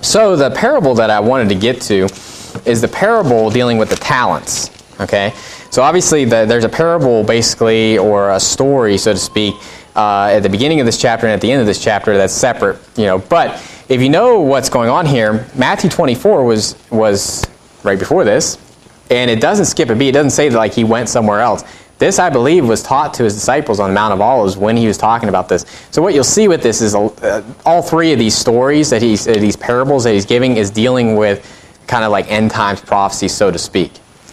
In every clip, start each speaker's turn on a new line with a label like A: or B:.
A: So the parable that I wanted to get to is the parable dealing with the talents. Okay, so obviously there's a parable basically, or a story, so to speak, at the beginning of this chapter and at the end of this chapter that's separate. But if you know what's going on here, Matthew 24 was right before this, and it doesn't skip a beat. It doesn't say that like he went somewhere else. This, I believe, was taught to his disciples on the Mount of Olives when he was talking about this. So what you'll see with this is all three of these stories that these parables that he's giving is dealing with kind of like end times prophecy, so to speak.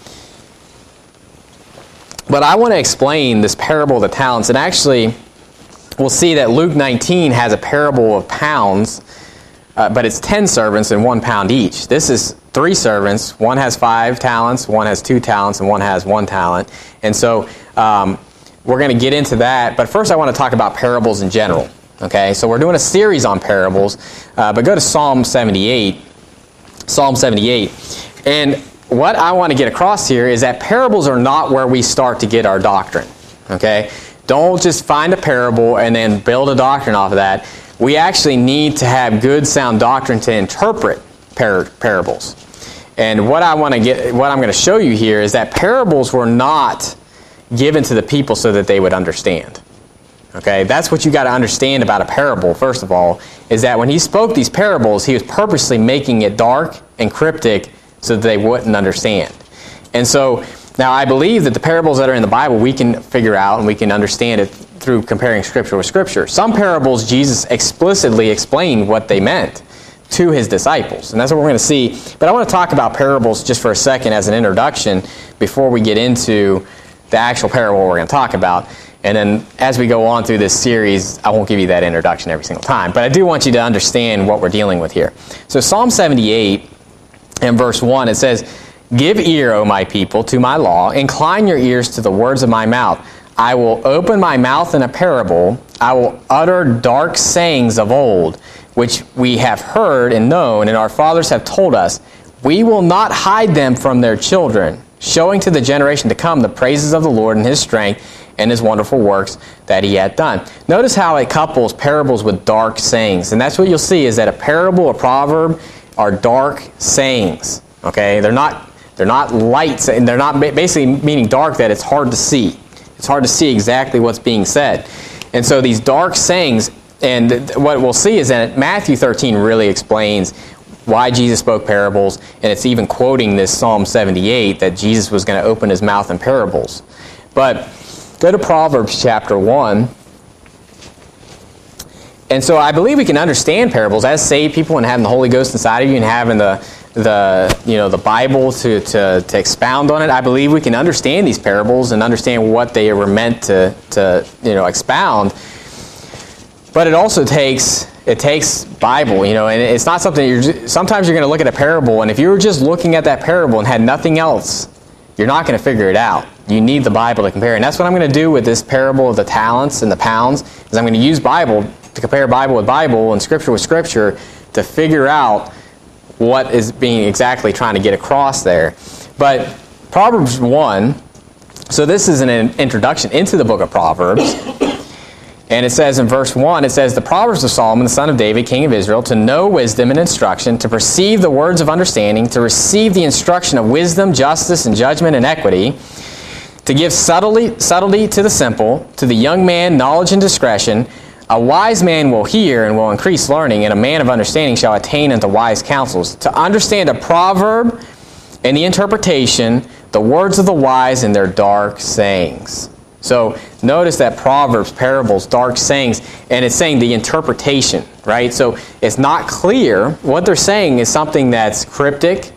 A: But I want to explain this parable of the talents, and actually we'll see that Luke 19 has a parable of pounds, but it's 10 servants and 1 pound each. This is 3 servants. One has 5 talents, one has 2 talents, and one has 1 talent. And so we're going to get into that. But first I want to talk about parables in general. Okay, so we're doing a series on parables. But go to Psalm 78. Psalm 78. And what I want to get across here is that parables are not where we start to get our doctrine. Okay? Don't just find a parable and then build a doctrine off of that. We actually need to have good, sound doctrine to interpret parables. And what I'm going to show you here is that parables were not given to the people so that they would understand. Okay, that's what you got to understand about a parable, first of all, is that when he spoke these parables, he was purposely making it dark and cryptic so that they wouldn't understand. And so, now I believe that the parables that are in the Bible we can figure out and we can understand it through comparing Scripture with Scripture. Some parables, Jesus explicitly explained what they meant to his disciples. And that's what we're going to see. But I want to talk about parables just for a second as an introduction before we get into the actual parable we're going to talk about. And then as we go on through this series, I won't give you that introduction every single time. But I do want you to understand what we're dealing with here. So Psalm 78 and verse 1, it says, "Give ear, O my people, to my law. Incline your ears to the words of my mouth. I will open my mouth in a parable. I will utter dark sayings of old, which we have heard and known, and our fathers have told us. We will not hide them from their children, showing to the generation to come the praises of the Lord and his strength and his wonderful works that he hath done." Notice how it couples parables with dark sayings. And that's what you'll see, is that a parable, a proverb, are dark sayings. Okay? They're not light, and they're not basically meaning dark that it's hard to see. It's hard to see exactly what's being said. And so these dark sayings, and what we'll see is that Matthew 13 really explains why Jesus spoke parables, and it's even quoting this Psalm 78 that Jesus was going to open his mouth in parables. But go to Proverbs chapter 1. And so I believe we can understand parables as saved people and having the Holy Ghost inside of you and having the Bible to expound on it. I believe we can understand these parables and understand what they were meant to expound. But it also takes Bible, and it's not something sometimes you're going to look at a parable, and if you were just looking at that parable and had nothing else, you're not going to figure it out. You need the Bible to compare. And that's what I'm going to do with this parable of the talents and the pounds, is I'm going to use Bible to compare Bible with Bible and Scripture with Scripture to figure out what is being exactly trying to get across there. But Proverbs 1, so this is an introduction into the book of Proverbs. And it says in verse 1, it says, "The Proverbs of Solomon, the son of David, king of Israel, to know wisdom and instruction, to perceive the words of understanding, to receive the instruction of wisdom, justice, and judgment, and equity, to give subtlety to the simple, to the young man knowledge and discretion. A wise man will hear and will increase learning, and a man of understanding shall attain unto wise counsels. To understand a proverb and the interpretation, the words of the wise and their dark sayings." So notice that Proverbs, parables, dark sayings, and it's saying the interpretation, right? So it's not clear. What they're saying is something that's cryptic,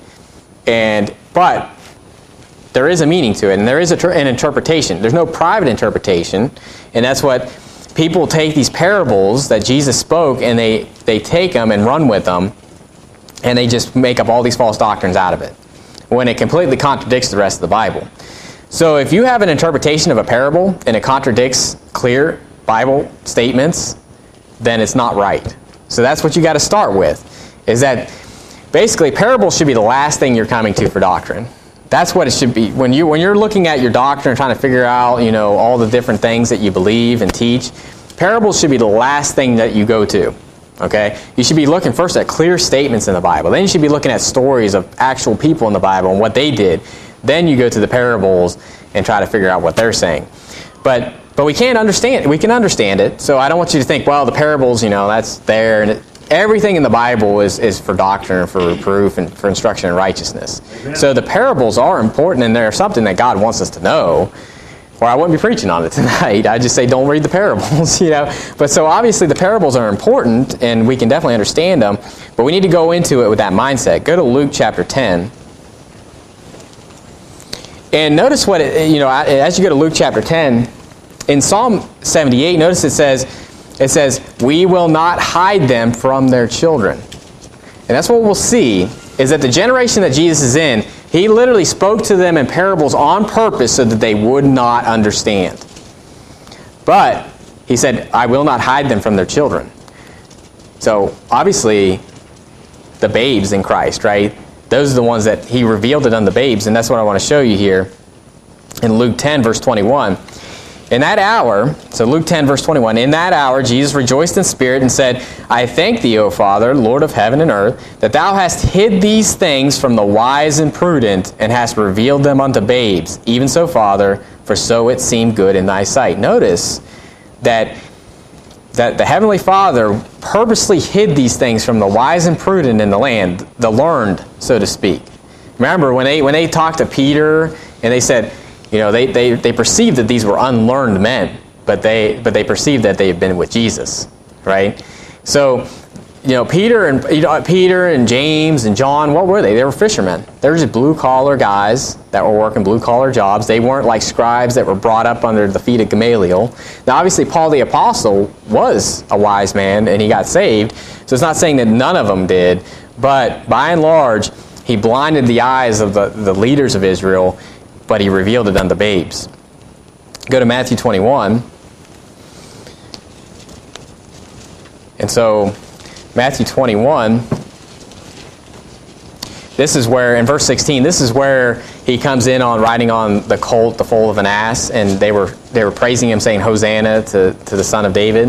A: but there is a meaning to it, and there is an interpretation. There's no private interpretation, and that's what people take these parables that Jesus spoke, and they take them and run with them, and they just make up all these false doctrines out of it, when it completely contradicts the rest of the Bible. So if you have an interpretation of a parable and it contradicts clear Bible statements, then it's not right. So that's what you got to start with, is that basically parables should be the last thing you're coming to for doctrine. That's what it should be. When you're looking at your doctrine and trying to figure out, all the different things that you believe and teach, parables should be the last thing that you go to. Okay? You should be looking first at clear statements in the Bible. Then you should be looking at stories of actual people in the Bible and what they did. Then you go to the parables and try to figure out what they're saying. But we can't understand it. We can understand it. So I don't want you to think, well, the parables, that's there. And everything in the Bible is for doctrine, and for reproof, and for instruction in righteousness. Amen. So the parables are important, and they're something that God wants us to know. Or I wouldn't be preaching on it tonight. I just say don't read the parables, But so obviously the parables are important, and we can definitely understand them. But we need to go into it with that mindset. Go to Luke chapter 10. And notice what, as you go to Luke chapter 10, in Psalm 78, notice it says, we will not hide them from their children. And that's what we'll see, is that the generation that Jesus is in, he literally spoke to them in parables on purpose so that they would not understand. But he said, I will not hide them from their children. So obviously, the babes in Christ, right? Those are the ones that he revealed it unto the babes, and that's what I want to show you here in Luke 10, verse 21. In that hour, so Luke 10, verse 21, in that hour Jesus rejoiced in spirit and said, I thank thee, O Father, Lord of heaven and earth, that thou hast hid these things from the wise and prudent, and hast revealed them unto babes. Even so, Father, for so it seemed good in thy sight. Notice that the Heavenly Father purposely hid these things from the wise and prudent in the land, the learned, so to speak. Remember, when they talked to Peter, and they said, they perceived that these were unlearned men, but they perceived that they had been with Jesus, right? So, Peter and James and John, what were they? They were fishermen. They were just blue-collar guys that were working blue-collar jobs. They weren't like scribes that were brought up under the feet of Gamaliel. Now, obviously, Paul the Apostle was a wise man, and he got saved. So it's not saying that none of them did, but by and large, he blinded the eyes of the leaders of Israel, but he revealed it unto babes. Go to Matthew 21. And so, Matthew 21, this is where, in verse 16, this is where he comes in on riding on the colt, the foal of an ass, and they were praising him, saying, Hosanna to the Son of David.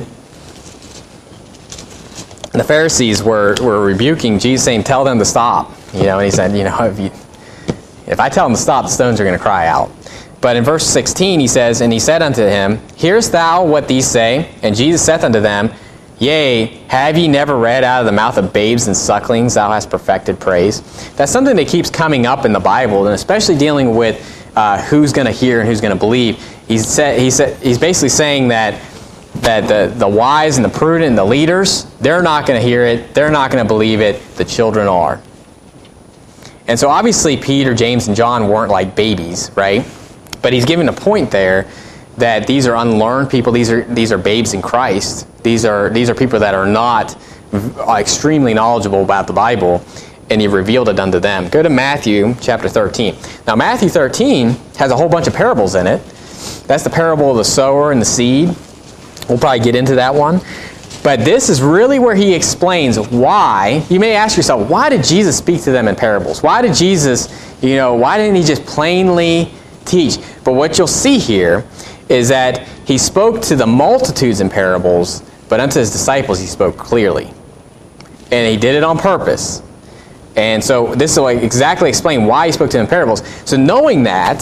A: And the Pharisees were rebuking Jesus, saying, tell them to stop. And he said, if I tell them to stop, the stones are going to cry out. But in verse 16 he says, and he said unto him, hearest thou what these say? And Jesus saith unto them, yea, have ye never read out of the mouth of babes and sucklings, thou hast perfected praise? That's something that keeps coming up in the Bible, and especially dealing with who's going to hear and who's going to believe. He's basically saying that the wise and the prudent and the leaders, they're not going to hear it, they're not going to believe it, the children are. And so obviously Peter, James, and John weren't like babies, right? But he's giving a point there that these are unlearned people. These are babes in Christ. These are people that are not extremely knowledgeable about the Bible, and he revealed it unto them. Go to Matthew chapter 13. Now Matthew 13 has a whole bunch of parables in it. That's the parable of the sower and the seed. We'll probably get into that one. But this is really where he explains why. You may ask yourself, why did Jesus speak to them in parables? Why did Jesus, why didn't he just plainly teach? But what you'll see here is that he spoke to the multitudes in parables, but unto his disciples he spoke clearly. And he did it on purpose. And so this will exactly explain why he spoke to them in parables. So knowing that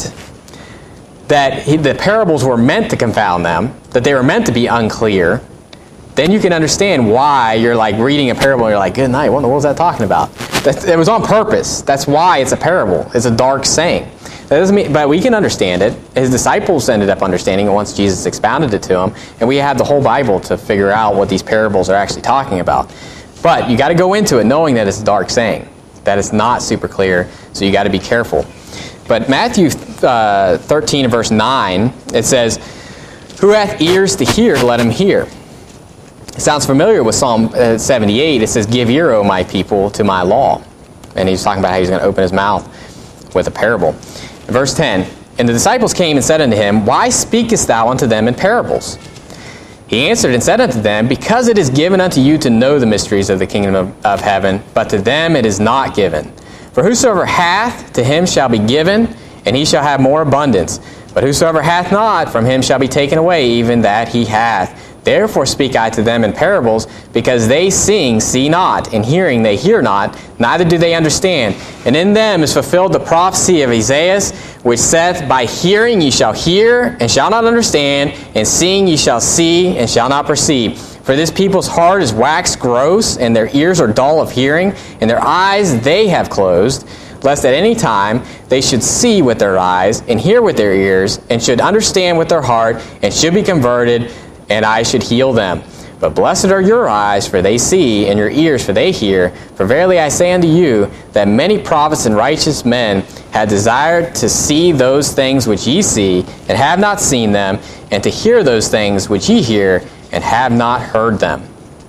A: the parables were meant to confound them, that they were meant to be unclear, then you can understand why you're like reading a parable and you're like, good night, what was that talking about? It was on purpose. That's why it's a parable. It's a dark saying. That doesn't mean, but we can understand it. His disciples ended up understanding it once Jesus expounded it to them, and we have the whole Bible to figure out what these parables are actually talking about. But you got to go into it knowing that it's a dark saying, that it's not super clear, so you got to be careful. But Matthew 13 and verse 9, it says, who hath ears to hear, let him hear. It sounds familiar with Psalm 78. It says, give ear, O my people, to my law. And he's talking about how he's going to open his mouth with a parable. Verse 10, and the disciples came and said unto him, why speakest thou unto them in parables? He answered and said unto them, because it is given unto you to know the mysteries of the kingdom of heaven, but to them it is not given. For whosoever hath, to him shall be given, and he shall have more abundance. But whosoever hath not, from him shall be taken away even that he hath. Therefore speak I to them in parables, because they seeing see not, and hearing they hear not, neither do they understand. And in them is fulfilled the prophecy of Isaiah, which saith, By hearing ye shall hear, and shall not understand, and seeing ye shall see, and shall not perceive. For this people's heart is waxed gross, and their ears are dull of hearing, and their eyes they have closed, lest at any time they should see with their eyes, and hear with their ears, and should understand with their heart, and should be converted, and I should heal them. But blessed are your eyes, for they see, and your ears, for they hear. For verily I say unto you, that many prophets and righteous men had desired to see those things which ye see, and have not seen them, and to hear those things which ye hear, and have not heard them.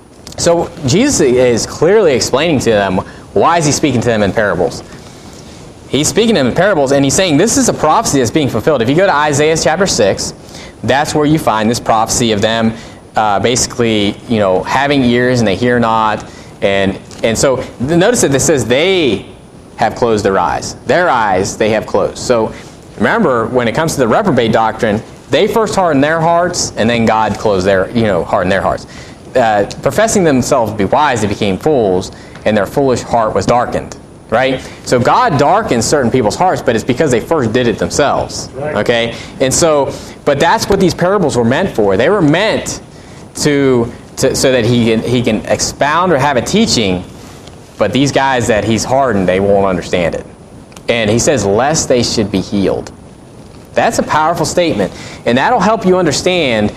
A: So Jesus is clearly explaining to them, why is he speaking to them in parables? He's speaking to them in parables, and he's saying this is a prophecy that's being fulfilled. If you go to Isaiah chapter 6, that's where you find this prophecy of them basically, having ears and they hear not. And so notice that this says they have closed their eyes. Their eyes they have closed. So remember, when it comes to the reprobate doctrine, they first hardened their hearts, and then God closed hardened their hearts. Professing themselves to be wise, they became fools, and their foolish heart was darkened. Right? So God darkens certain people's hearts, but it's because they first did it themselves. Right. Okay? And so, but that's what these parables were meant for. They were meant to so that he can expound or have a teaching, but these guys that he's hardened, they won't understand it. And he says, lest they should be healed. That's a powerful statement. And that'll help you understand.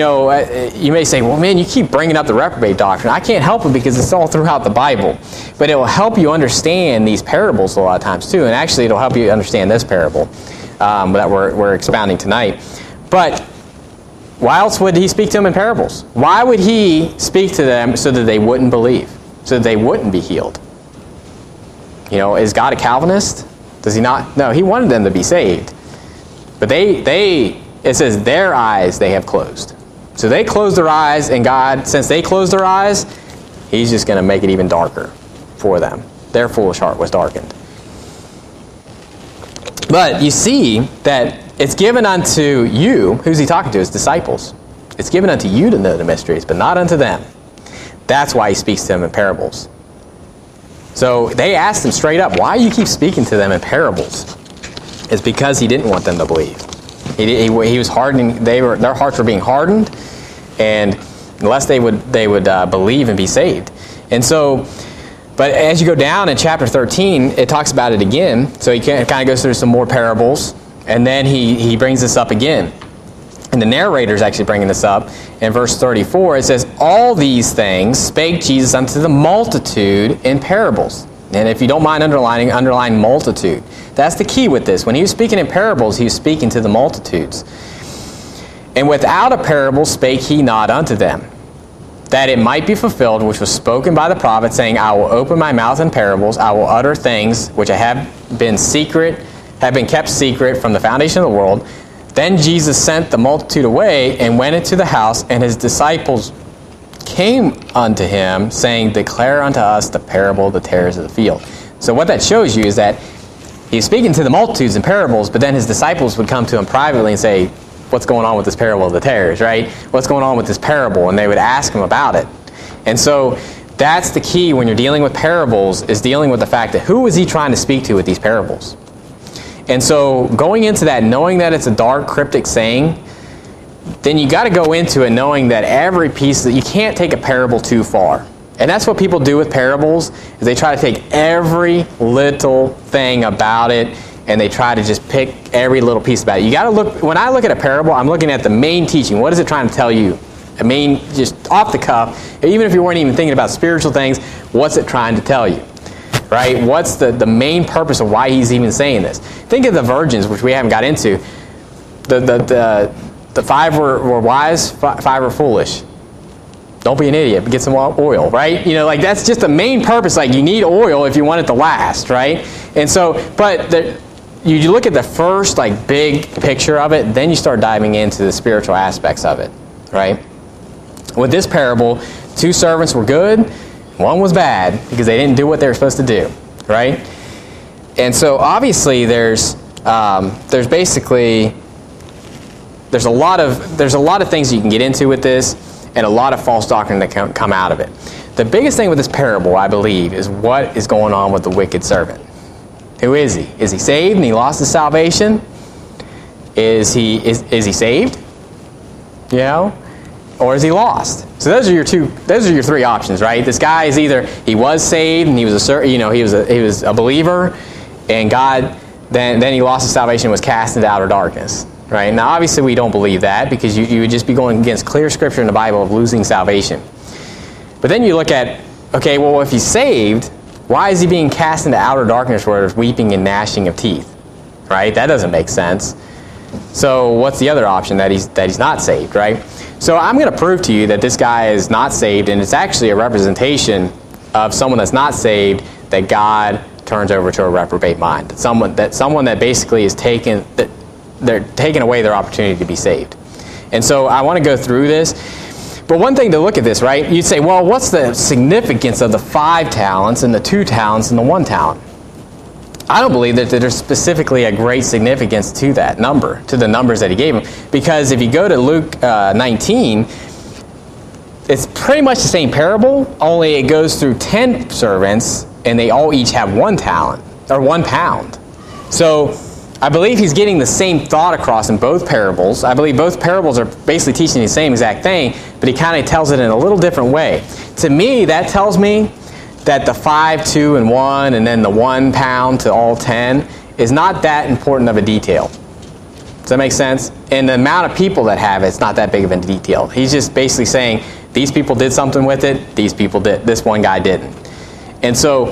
A: You may say, well, man, you keep bringing up the reprobate doctrine. I can't help it because it's all throughout the Bible. But it will help you understand these parables a lot of times too. And actually, it'll help you understand this parable that we're expounding tonight. But why else would he speak to them in parables? Why would he speak to them so that they wouldn't believe? So that they wouldn't be healed? Is God a Calvinist? Does he not? No, he wanted them to be saved. But it says their eyes they have closed. So they closed their eyes, and God, since they closed their eyes, he's just going to make it even darker for them. Their foolish heart was darkened. But you see that it's given unto you, who's he talking to? His disciples. It's given unto you to know the mysteries, but not unto them. That's why he speaks to them in parables. So they asked him straight up, why do you keep speaking to them in parables? It's because he didn't want them to believe. He was hardening. Their hearts were being hardened, and unless they would believe and be saved. And so, but as you go down in chapter 13, it talks about it again. So he kind of goes through some more parables, and then he brings this up again. And the narrator is actually bringing this up in verse 34. It says, "All these things spake Jesus unto the multitude in parables." And if you don't mind underline multitude. That's the key with this. When he was speaking in parables, he was speaking to the multitudes. "And without a parable spake he not unto them, that it might be fulfilled which was spoken by the prophet, saying, I will open my mouth in parables, I will utter things which have been kept secret from the foundation of the world. Then Jesus sent the multitude away, and went into the house, and his disciples came unto him, saying, Declare unto us the parable of the tares of the field." So what that shows you is that he's speaking to the multitudes in parables, but then his disciples would come to him privately and say, what's going on with this parable of the tares, right? What's going on with this parable? And they would ask him about it. And so that's the key when you're dealing with parables, is dealing with the fact that who is he trying to speak to with these parables? And so going into that, knowing that it's a dark, cryptic saying, then you got to go into it knowing that every piece, that you can't take a parable too far. And that's what people do with parables, is they try to take every little thing about it, and they try to just pick every little piece about it. You got to look, when I look at a parable, I'm looking at the main teaching. What is it trying to tell you? Just off the cuff, even if you weren't even thinking about spiritual things, what's it trying to tell you? Right? What's the main purpose of why he's even saying this? Think of the virgins, which we haven't got into. The five were wise, five were foolish. Don't be an idiot, but get some oil, right? That's just the main purpose. You need oil if you want it to last, right? And so, but you look at the first, big picture of it, then you start diving into the spiritual aspects of it, right? With this parable, 2 servants were good, 1 was bad, because they didn't do what they were supposed to do, right? And so, obviously, there's a lot of things you can get into with this. and a lot of false doctrine that can come out of it. The biggest thing with this parable, I believe, is what is going on with the wicked servant. Who is he? Is he saved and he lost his salvation? Is he saved? You know? Or is he lost? So those are your three options, right? This guy is either he was saved and he was a believer, and God then he lost his salvation and was cast into outer darkness. Right? Now obviously we don't believe that, because you would just be going against clear scripture in the Bible of losing salvation. But then you look at, okay, well, if he's saved, why is he being cast into outer darkness where there's weeping and gnashing of teeth? Right? That doesn't make sense. So what's the other option? That he's not saved, right? So I'm going to prove to you that this guy is not saved, and it's actually a representation of someone that's not saved that God turns over to a reprobate mind. Someone that basically is they're taking away their opportunity to be saved. And so I want to go through this. But one thing to look at this, right? You'd say, well, what's the significance of the 5 talents and the 2 talents and the 1 talent? I don't believe that there's specifically a great significance to that number, to the numbers that he gave him. Because if you go to Luke 19, it's pretty much the same parable, only it goes through 10 servants, and they all each have 1 talent, or 1 pound. So I believe he's getting the same thought across in both parables. I believe both parables are basically teaching the same exact thing, but he kind of tells it in a little different way. To me, that tells me that the 5, 2, and 1, and then the 1 pound to all 10 is not that important of a detail. Does that make sense? And the amount of people that have it's not that big of a detail. He's just basically saying, these people did something with it, these people did, this one guy didn't. And so,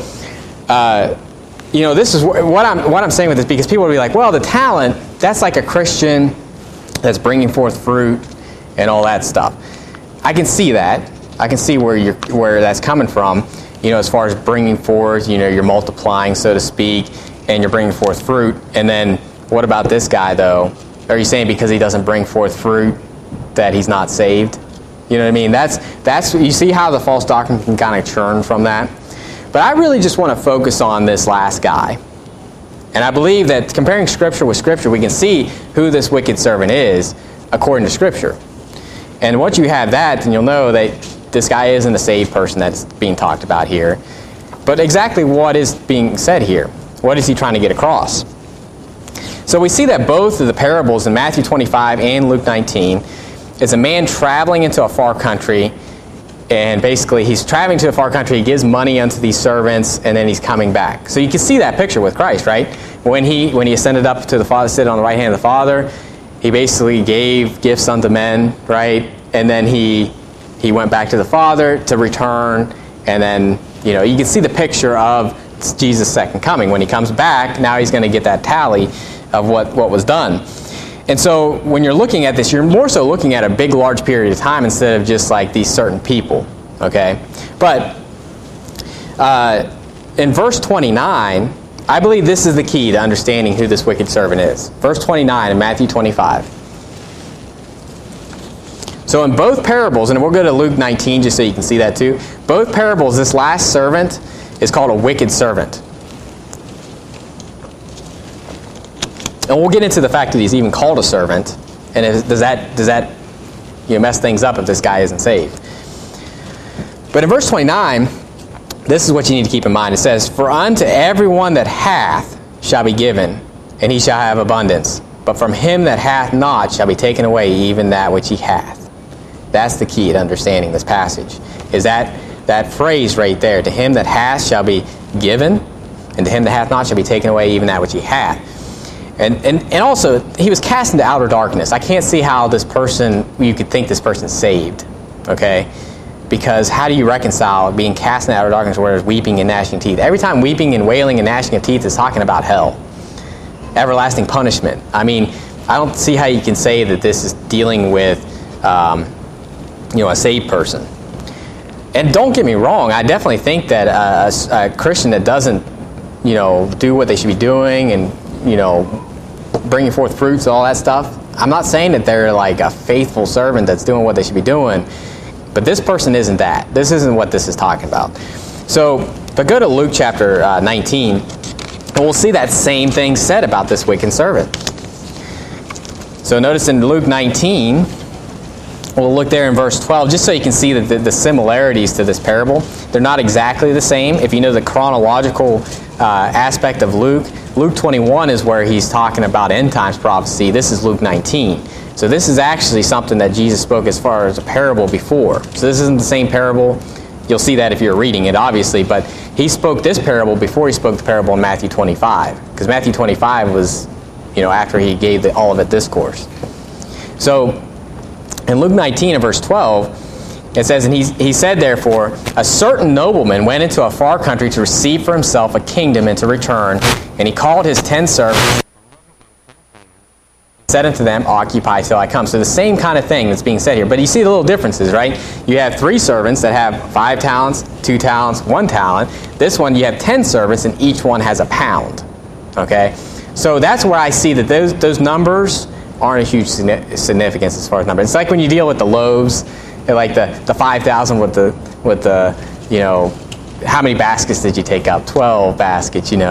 A: this is what I'm saying with this, because people will be like, well, the talent, that's like a Christian that's bringing forth fruit and all that stuff. I can see that. I can see where that's coming from, as far as bringing forth, you're multiplying, so to speak, and you're bringing forth fruit. And then what about this guy, though? Are you saying because he doesn't bring forth fruit that he's not saved? You know what I mean? That's you see how the false doctrine can kind of churn from that? But I really just want to focus on this last guy. And I believe that comparing Scripture with Scripture, we can see who this wicked servant is according to Scripture. And once you have that, then you'll know that this guy isn't a saved person that's being talked about here. But exactly what is being said here? What is he trying to get across? So we see that both of the parables in Matthew 25 and Luke 19 is a man traveling into a far country. And basically, he's traveling to a far country, he gives money unto these servants, and then he's coming back. So you can see that picture with Christ, right? When he ascended up to the Father, sitting on the right hand of the Father, he basically gave gifts unto men, right? And then he went back to the Father to return, and then, you can see the picture of Jesus' second coming. When he comes back, now he's going to get that tally of what was done. And so when you're looking at this, you're more so looking at a big, large period of time instead of just like these certain people, okay? But in verse 29, I believe this is the key to understanding who this wicked servant is. Verse 29 in Matthew 25. So in both parables, and we'll go to Luke 19 just so you can see that too. Both parables, this last servant is called a wicked servant. And we'll get into the fact that he's even called a servant. And does that mess things up if this guy isn't saved? But in verse 29, this is what you need to keep in mind. It says, "For unto everyone that hath shall be given, and he shall have abundance. But from him that hath not shall be taken away even that which he hath." That's the key to understanding this passage. Is that phrase right there. To him that hath shall be given, and to him that hath not shall be taken away even that which he hath. And also, he was cast into outer darkness. I can't see how you could think this person's saved, okay? Because how do you reconcile being cast into outer darkness where there's weeping and gnashing of teeth? Every time weeping and wailing and gnashing of teeth is talking about hell. Everlasting punishment. I mean, I don't see how you can say that this is dealing with, a saved person. And don't get me wrong, I definitely think that a Christian that doesn't, do what they should be doing and, bringing forth fruits and all that stuff, I'm not saying that they're like a faithful servant that's doing what they should be doing, but this person isn't that. This isn't what this is talking about. So, but go to Luke chapter 19, and we'll see that same thing said about this wicked servant. So notice in Luke 19, We'll look there in verse 12, just so you can see that the similarities to this parable. They're not exactly the same. If you know the chronological aspect of Luke, Luke 21 is where he's talking about end times prophecy. This is Luke 19. So this is actually something that Jesus spoke as far as a parable before. So this isn't the same parable. You'll see that if you're reading it, obviously. But he spoke this parable before he spoke the parable in Matthew 25. Because Matthew 25 was, after he gave the Olivet Discourse. So in Luke 19 and verse 12, it says, and he said, therefore, a certain nobleman went into a far country to receive for himself a kingdom and to return. And he called his 10 servants, said unto them, occupy till I come. So the same kind of thing that's being said here. But you see the little differences, right? You have 3 servants that have 5 talents, 2 talents, 1 talent. This one, you have 10 servants, and each one has a pound. Okay? So that's where I see that those numbers aren't a huge significance as far as numbers. It's like when you deal with the loaves, like the 5,000 with the how many baskets did you take up? 12 baskets, and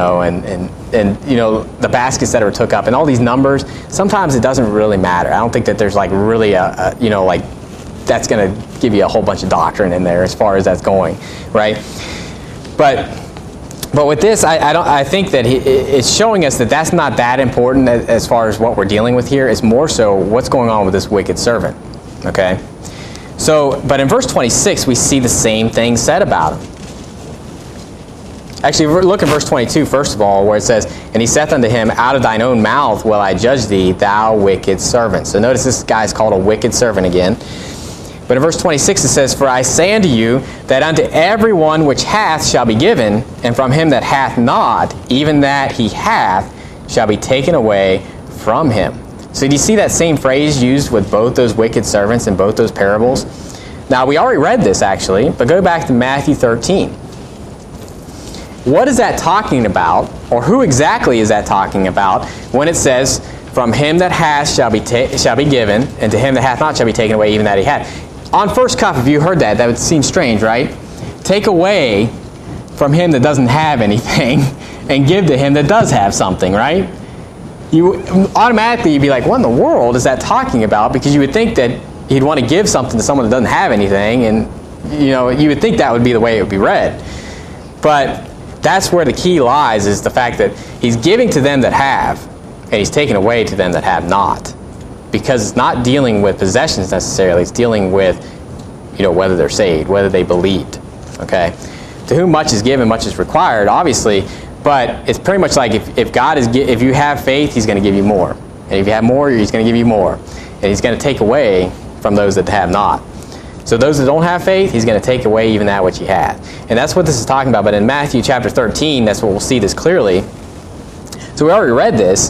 A: the baskets that were took up, and all these numbers. Sometimes it doesn't really matter. I don't think that there's really that's going to give you a whole bunch of doctrine in there as far as that's going, right? But with this, I think that it's showing us that that's not that important as far as what we're dealing with here. It's more so what's going on with this wicked servant. Okay. So, but in verse 26, we see the same thing said about him. Actually, look at verse 22, first of all, where it says, and he saith unto him, out of thine own mouth will I judge thee, thou wicked servant. So notice this guy is called a wicked servant again. But in verse 26 it says, for I say unto you, that unto every one which hath shall be given, and from him that hath not, even that he hath, shall be taken away from him. So do you see that same phrase used with both those wicked servants in both those parables? Now, we already read this, actually, but go back to Matthew 13. What is that talking about, or who exactly is that talking about when it says, from him that hath shall be given, and to him that hath not shall be taken away, even that he had? On first cuff, if you heard that would seem strange, right? Take away from him that doesn't have anything, and give to him that does have something, right? You automatically, you'd be like, what in the world is that talking about? Because you would think that he'd want to give something to someone that doesn't have anything, and you would think that would be the way it would be read. But that's where the key lies, is the fact that he's giving to them that have, and he's taking away to them that have not. Because it's not dealing with possessions necessarily, it's dealing with, whether they're saved, whether they believed. Okay? To whom much is given, much is required, obviously, but it's pretty much like if you have faith, he's going to give you more. And if you have more, he's going to give you more. And he's going to take away from those that have not. So those that don't have faith, he's going to take away even that which he had. And that's what this is talking about. But in Matthew chapter 13, that's where we'll see this clearly. So we already read this.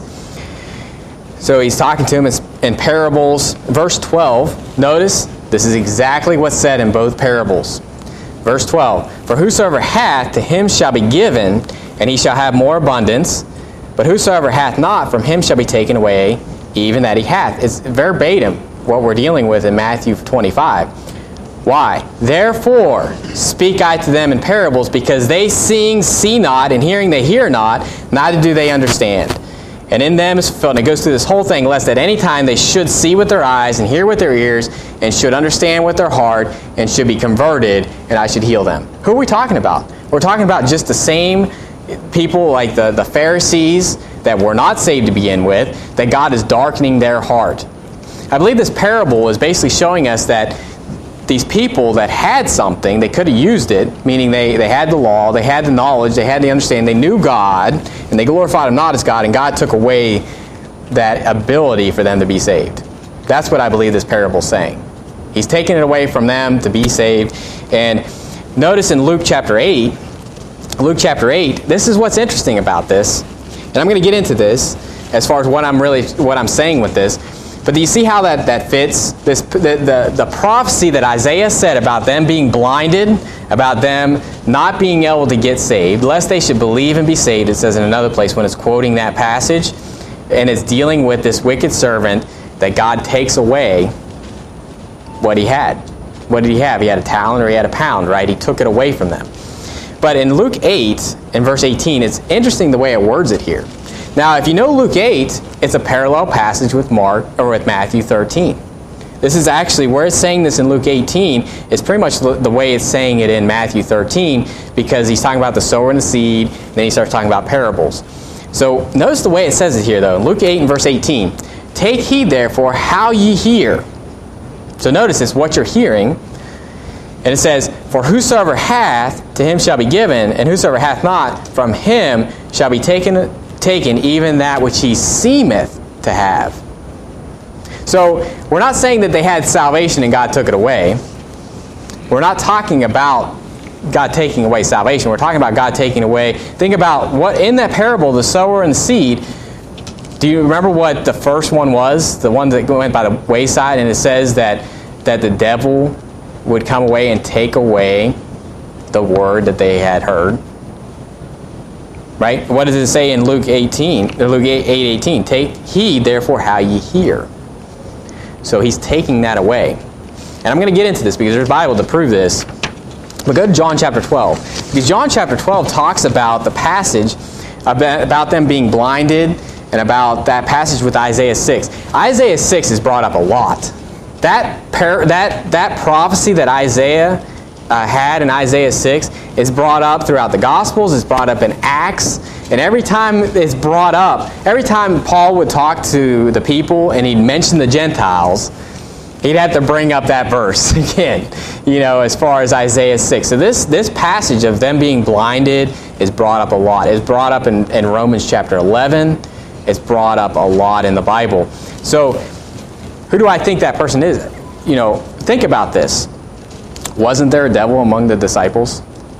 A: So he's talking to him in parables. Verse 12, notice, this is exactly what's said in both parables. Verse 12, for whosoever hath, to him shall be given, and he shall have more abundance. But whosoever hath not, from him shall be taken away, even that he hath. It's verbatim what we're dealing with in Matthew 25. Why? Therefore speak I to them in parables, because they seeing see not, and hearing they hear not, neither do they understand. And in them is fulfilled. And it goes through this whole thing, lest at any time they should see with their eyes, and hear with their ears, and should understand with their heart, and should be converted, and I should heal them. Who are we talking about? We're talking about just the same people like the Pharisees that were not saved to begin with, that God is darkening their heart. I believe this parable is basically showing us that these people that had something, they could have used it, meaning they had the law, they had the knowledge, they had the understanding, they knew God, and they glorified Him not as God, and God took away that ability for them to be saved. That's what I believe this parable is saying. He's taking it away from them to be saved. And notice in Luke chapter 8, this is what's interesting about this, and I'm going to get into this as far as what I'm saying with this. But do you see how that fits? The prophecy that Isaiah said about them being blinded, about them not being able to get saved, lest they should believe and be saved, it says in another place when it's quoting that passage, and it's dealing with this wicked servant that God takes away what he had. What did he have? He had a talent or he had a pound, right? He took it away from them. But in Luke 8, in verse 18, it's interesting the way it words it here. Now, if you know Luke 8, it's a parallel passage with Mark or with Matthew 13. This is actually, where it's saying this in Luke 18, is pretty much the way it's saying it in Matthew 13, because he's talking about the sower and the seed, and then he starts talking about parables. So notice the way it says it here, though. In Luke 8 and verse 18, "Take heed, therefore, how ye hear." So notice it's what you're hearing. And it says, "For whosoever hath, to him shall be given, and whosoever hath not, from him shall be taken even that which he seemeth to have." So we're not saying that they had salvation and God took it away. We're not talking about God taking away salvation. We're talking about God taking away. Think about what in that parable, the sower and the seed. Do you remember what the first one was? The one that went by the wayside, and it says that the devil would come away and take away the word that they had heard. Right? What does it say in Luke 18? Or Luke 8:18? "Take heed, therefore, how ye hear." So he's taking that away. And I'm going to get into this because there's Bible to prove this. But go to John chapter 12. Because John chapter 12 talks about the passage about them being blinded, and about that passage with Isaiah 6. Isaiah 6 is brought up a lot. That prophecy that Isaiah had in Isaiah 6 is brought up throughout the Gospels. It's brought up in Acts. And every time it's brought up, every time Paul would talk to the people and he'd mention the Gentiles, he'd have to bring up that verse again, as far as Isaiah 6. So this passage of them being blinded is brought up a lot. It's brought up in Romans chapter 11. It's brought up a lot in the Bible. So who do I think that person is? Think about this. Wasn't there a devil among the disciples?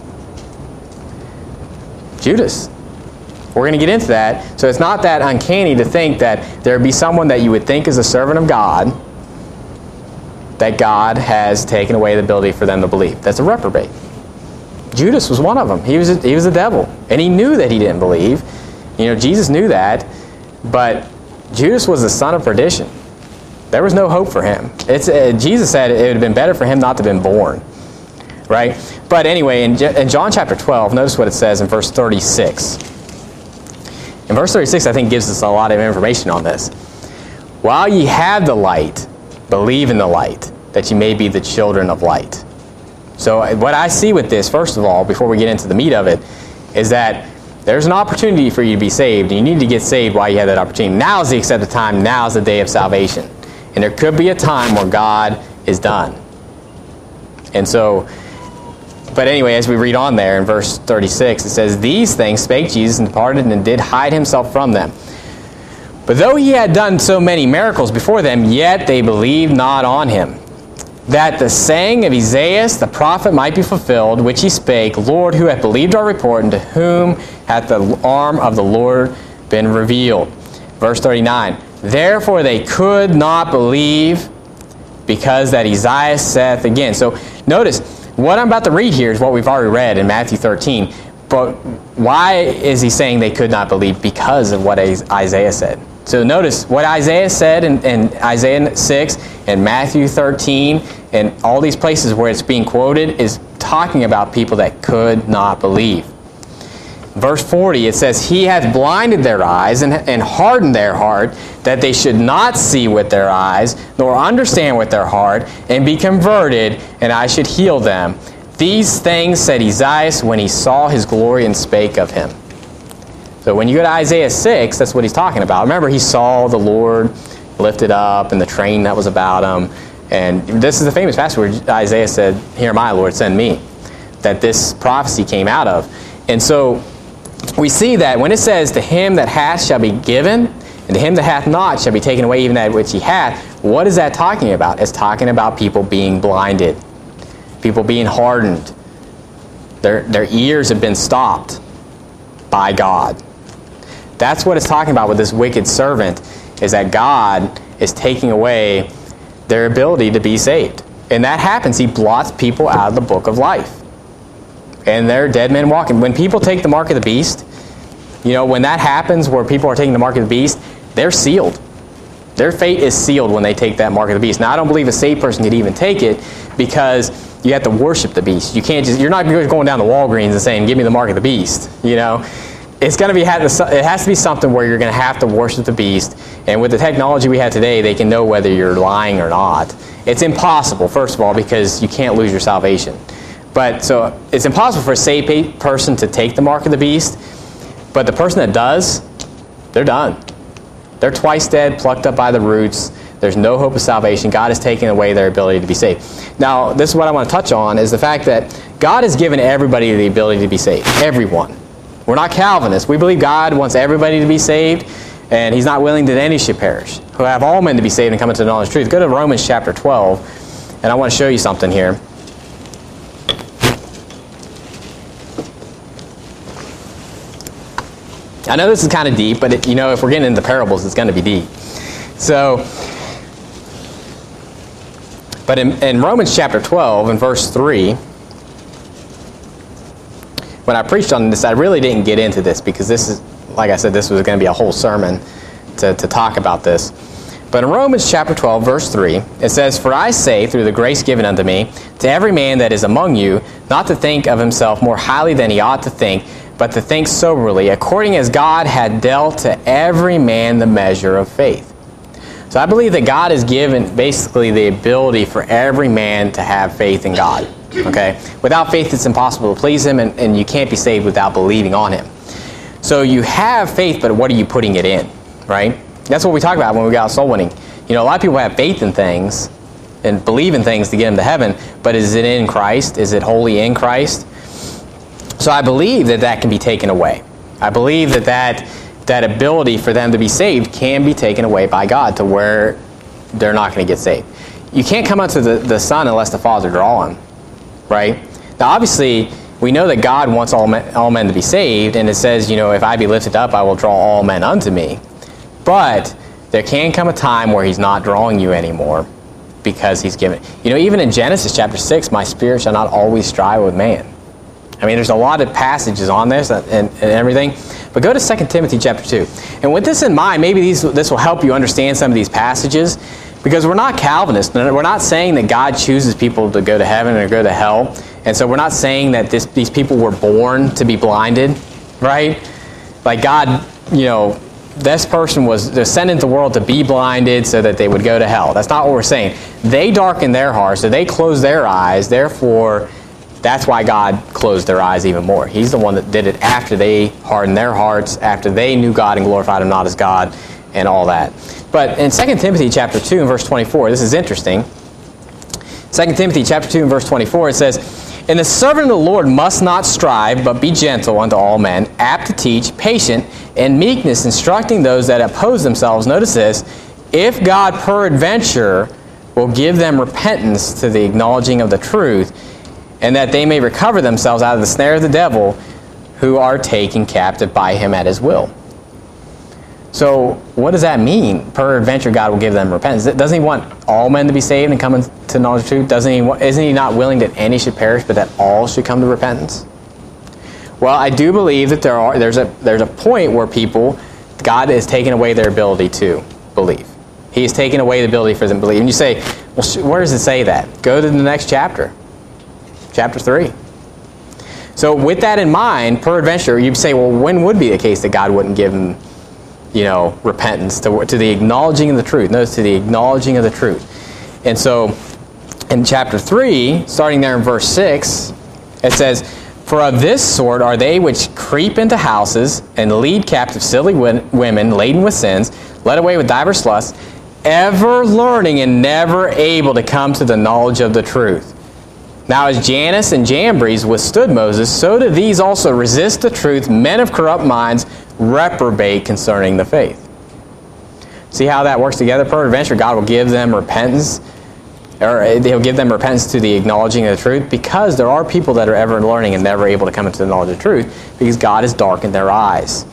A: Judas. We're going to get into that. So it's not that uncanny to think that there would be someone that you would think is a servant of God, that God has taken away the ability for them to believe. That's a reprobate. Judas was one of them. He was a devil. And he knew that he didn't believe. Jesus knew that. But Judas was the son of perdition. There was no hope for him. Jesus said it would have been better for him not to have been born. Right? But anyway, in John chapter 12, notice what it says in verse 36. In verse 36, I think, gives us a lot of information on this. "While ye have the light, believe in the light, that ye may be the children of light." So what I see with this, first of all, before we get into the meat of it, is that there's an opportunity for you to be saved. And you need to get saved while you have that opportunity. Now is the accepted time. Now is the day of salvation. And there could be a time where God is done. And so, but anyway, as we read on there in verse 36, it says, "These things spake Jesus, and departed, and did hide himself from them. But though he had done so many miracles before them, yet they believed not on him. That the saying of Esaias the prophet might be fulfilled, which he spake, Lord, who hath believed our report, and to whom hath the arm of the Lord been revealed?" Verse 39, "Therefore they could not believe, because that Esaias saith again." So notice, what I'm about to read here is what we've already read in Matthew 13. But why is he saying they could not believe? Because of what Isaiah said. So notice what Isaiah said in Isaiah 6 and Matthew 13 and all these places where it's being quoted is talking about people that could not believe. Verse 40, it says, "He hath blinded their eyes and hardened their heart, that they should not see with their eyes, nor understand with their heart, and be converted, and I should heal them. These things said Esaias when he saw his glory and spake of him." So when you go to Isaiah 6, that's what he's talking about. Remember, he saw the Lord lifted up and the train that was about him. And this is the famous passage where Isaiah said, "Here am I, Lord, send me." That this prophecy came out of. And so we see that when it says, "To him that hath shall be given, and to him that hath not shall be taken away even that which he hath," what is that talking about? It's talking about people being blinded. People being hardened. Their ears have been stopped by God. That's what it's talking about with this wicked servant, is that God is taking away their ability to be saved. And that happens. He blots people out of the book of life. And they're dead men walking. When people take the mark of the beast, when that happens where people are taking the mark of the beast, they're sealed. Their fate is sealed when they take that mark of the beast. Now, I don't believe a saved person could even take it because you have to worship the beast. You're not going down to Walgreens and saying, "Give me the mark of the beast." It's going to be, it has to be something where you're going to have to worship the beast. And with the technology we have today, they can know whether you're lying or not. It's impossible, first of all, because you can't lose your salvation. But so it's impossible for a saved person to take the mark of the beast. But the person that does, they're done. They're twice dead, plucked up by the roots. There's no hope of salvation. God is taking away their ability to be saved. Now, this is what I want to touch on, is the fact that God has given everybody the ability to be saved. Everyone. We're not Calvinists. We believe God wants everybody to be saved, and He's not willing that any should perish. Who have all men to be saved and come into the knowledge of truth. Go to Romans chapter 12, and I want to show you something here. I know this is kind of deep, but if we're getting into parables, it's going to be deep. So, but in Romans chapter 12, in verse 3, when I preached on this, I really didn't get into this because this is, like I said, this was going to be a whole sermon to talk about this. But in Romans chapter 12, verse 3, it says, "For I say, through the grace given unto me, to every man that is among you, not to think of himself more highly than he ought to think, but to think soberly, according as God had dealt to every man the measure of faith." So I believe that God has given basically the ability for every man to have faith in God. Okay? Without faith, it's impossible to please Him, and you can't be saved without believing on Him. So you have faith, but what are you putting it in? Right? That's what we talk about when we got soul winning. A lot of people have faith in things and believe in things to get them to heaven, but is it in Christ? Is it wholly in Christ? So I believe that can be taken away. I believe that ability for them to be saved can be taken away by God to where they're not going to get saved. You can't come unto the Son unless the Father draw Him, right? Now, obviously, we know that God wants all men to be saved, and it says, if I be lifted up, I will draw all men unto me. But there can come a time where He's not drawing you anymore because He's given. Even in Genesis chapter 6, "My spirit shall not always strive with man." I mean, there's a lot of passages on this and everything. But go to 2 Timothy chapter 2. And with this in mind, maybe this will help you understand some of these passages. Because we're not Calvinists. We're not saying that God chooses people to go to heaven or go to hell. And so we're not saying that these people were born to be blinded, right? Like God, this person was sent into the world to be blinded so that they would go to hell. That's not what we're saying. They darkened their hearts, so they closed their eyes. Therefore, that's why God closed their eyes even more. He's the one that did it after they hardened their hearts, after they knew God and glorified Him not as God, and all that. But in 2 Timothy chapter 2 and verse 24, this is interesting. 2 Timothy chapter 2 and verse 24, it says, "And the servant of the Lord must not strive, but be gentle unto all men, apt to teach, patient, and meekness, instructing those that oppose themselves." Notice this, "if God peradventure will give them repentance to the acknowledging of the truth, and that they may recover themselves out of the snare of the devil, who are taken captive by him at his will." So what does that mean? Peradventure God will give them repentance. Doesn't He want all men to be saved and come into knowledge of truth? Isn't He not willing that any should perish, but that all should come to repentance? Well, I do believe that there's a point where God is taking away their ability to believe. He is taking away the ability for them to believe. And you say, well, where does it say that? Go to the next chapter. Chapter 3. So with that in mind, peradventure, you'd say, well, when would be the case that God wouldn't give them, repentance to the acknowledging of the truth? Notice, to the acknowledging of the truth. And so in chapter 3, starting there in verse 6, it says, "For of this sort are they which creep into houses and lead captive silly women laden with sins, led away with divers lusts, ever learning and never able to come to the knowledge of the truth. Now as Jannes and Jambres withstood Moses, so do these also resist the truth, men of corrupt minds, reprobate concerning the faith." See how that works together? Peradventure, God will give them repentance, or He'll give them repentance to the acknowledging of the truth, because there are people that are ever learning and never able to come into the knowledge of the truth, because God has darkened their eyes.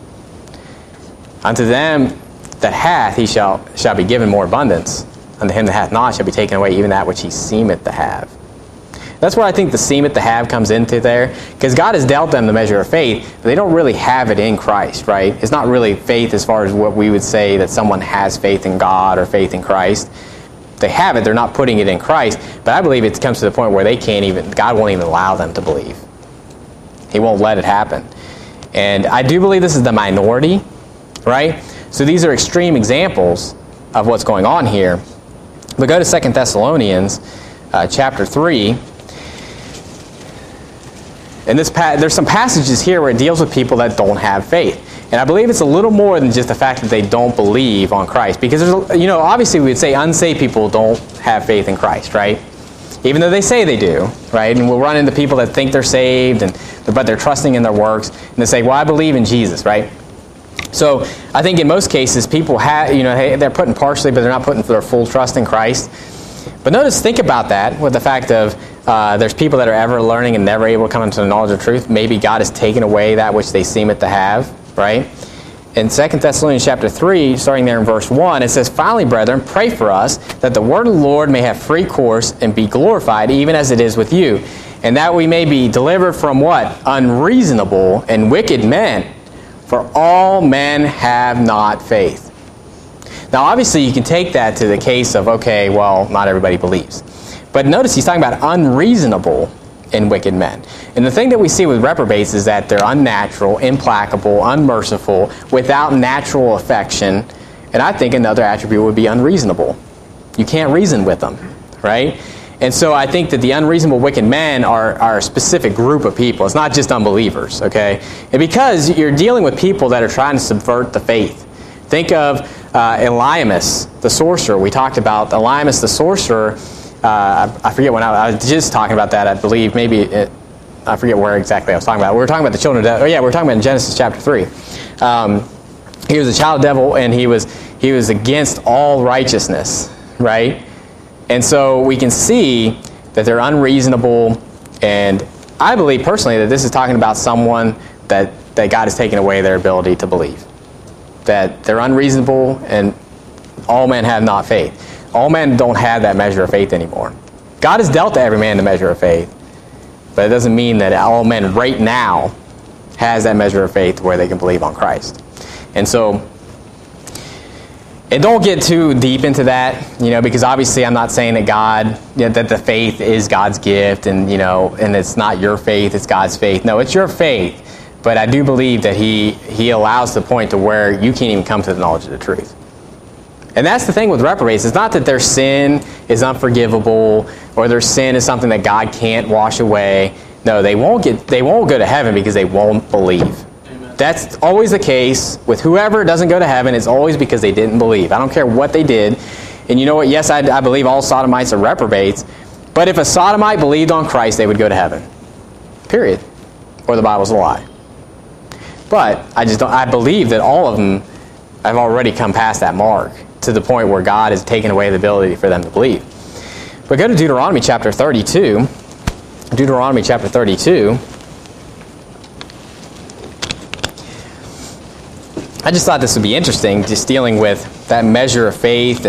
A: "Unto them that hath, He shall be given more abundance. Unto him that hath not shall be taken away even that which he seemeth to have." That's where I think the seemeth to have comes into there, because God has dealt them the measure of faith, but they don't really have it in Christ, right? It's not really faith as far as what we would say that someone has faith in God or faith in Christ. They have it, they're not putting it in Christ, but I believe it comes to the point where God won't even allow them to believe. He won't let it happen. And I do believe this is the minority, right? So these are extreme examples of what's going on here. But go to 2 Thessalonians chapter 3. And there's some passages here where it deals with people that don't have faith. And I believe it's a little more than just the fact that they don't believe on Christ. Because, obviously we would say unsaved people don't have faith in Christ, right? Even though they say they do, right? And we'll run into people that think they're saved, but they're trusting in their works. And they say, well, I believe in Jesus, right? So I think in most cases, people have, they're putting partially, but they're not putting their full trust in Christ. But think about that with the fact of there's people that are ever learning and never able to come into the knowledge of truth. Maybe God has taken away that which they seem it to have, right? In 2 Thessalonians chapter 3, starting there in verse 1, it says, "Finally, brethren, pray for us, that the word of the Lord may have free course and be glorified, even as it is with you, and that we may be delivered from" what? "Unreasonable and wicked men. For all men have not faith." Now, obviously, you can take that to the case of, okay, well, not everybody believes. But notice he's talking about unreasonable and wicked men. And the thing that we see with reprobates is that they're unnatural, implacable, unmerciful, without natural affection. And I think another attribute would be unreasonable. You can't reason with them, right? And so I think that the unreasonable wicked men are a specific group of people. It's not just unbelievers, okay? And because you're dealing with people that are trying to subvert the faith. Think of Elymas, the sorcerer. We talked about Elymas, the sorcerer. I forget when I was just talking about that, I believe. I forget where exactly I was talking about. We were talking about the children of devil. Oh yeah, we were talking about in Genesis chapter 3. He was a child of devil, and he was against all righteousness, right? And so we can see that they're unreasonable, and I believe personally that this is talking about someone that God has taken away their ability to believe. That they're unreasonable, and all men have not faith. All men don't have that measure of faith anymore. God has dealt to every man the measure of faith, but it doesn't mean that all men right now has that measure of faith where they can believe on Christ. And so, and don't get too deep into that, because obviously I'm not saying that that the faith is God's gift, and it's not your faith, it's God's faith. No, it's your faith, but I do believe that He allows the point to where you can't even come to the knowledge of the truth. And that's the thing with reprobates. It's not that their sin is unforgivable or their sin is something that God can't wash away. No, they won't go to heaven because they won't believe. Amen. That's always the case with whoever doesn't go to heaven. It's always because they didn't believe. I don't care what they did. And you know what? Yes, I believe all sodomites are reprobates. But if a sodomite believed on Christ, they would go to heaven. Period. Or the Bible's a lie. But I believe that all of them have already come past that mark, to the point where God has taken away the ability for them to believe. But go to Deuteronomy chapter 32. Deuteronomy chapter 32. I just thought this would be interesting, just dealing with that measure of faith.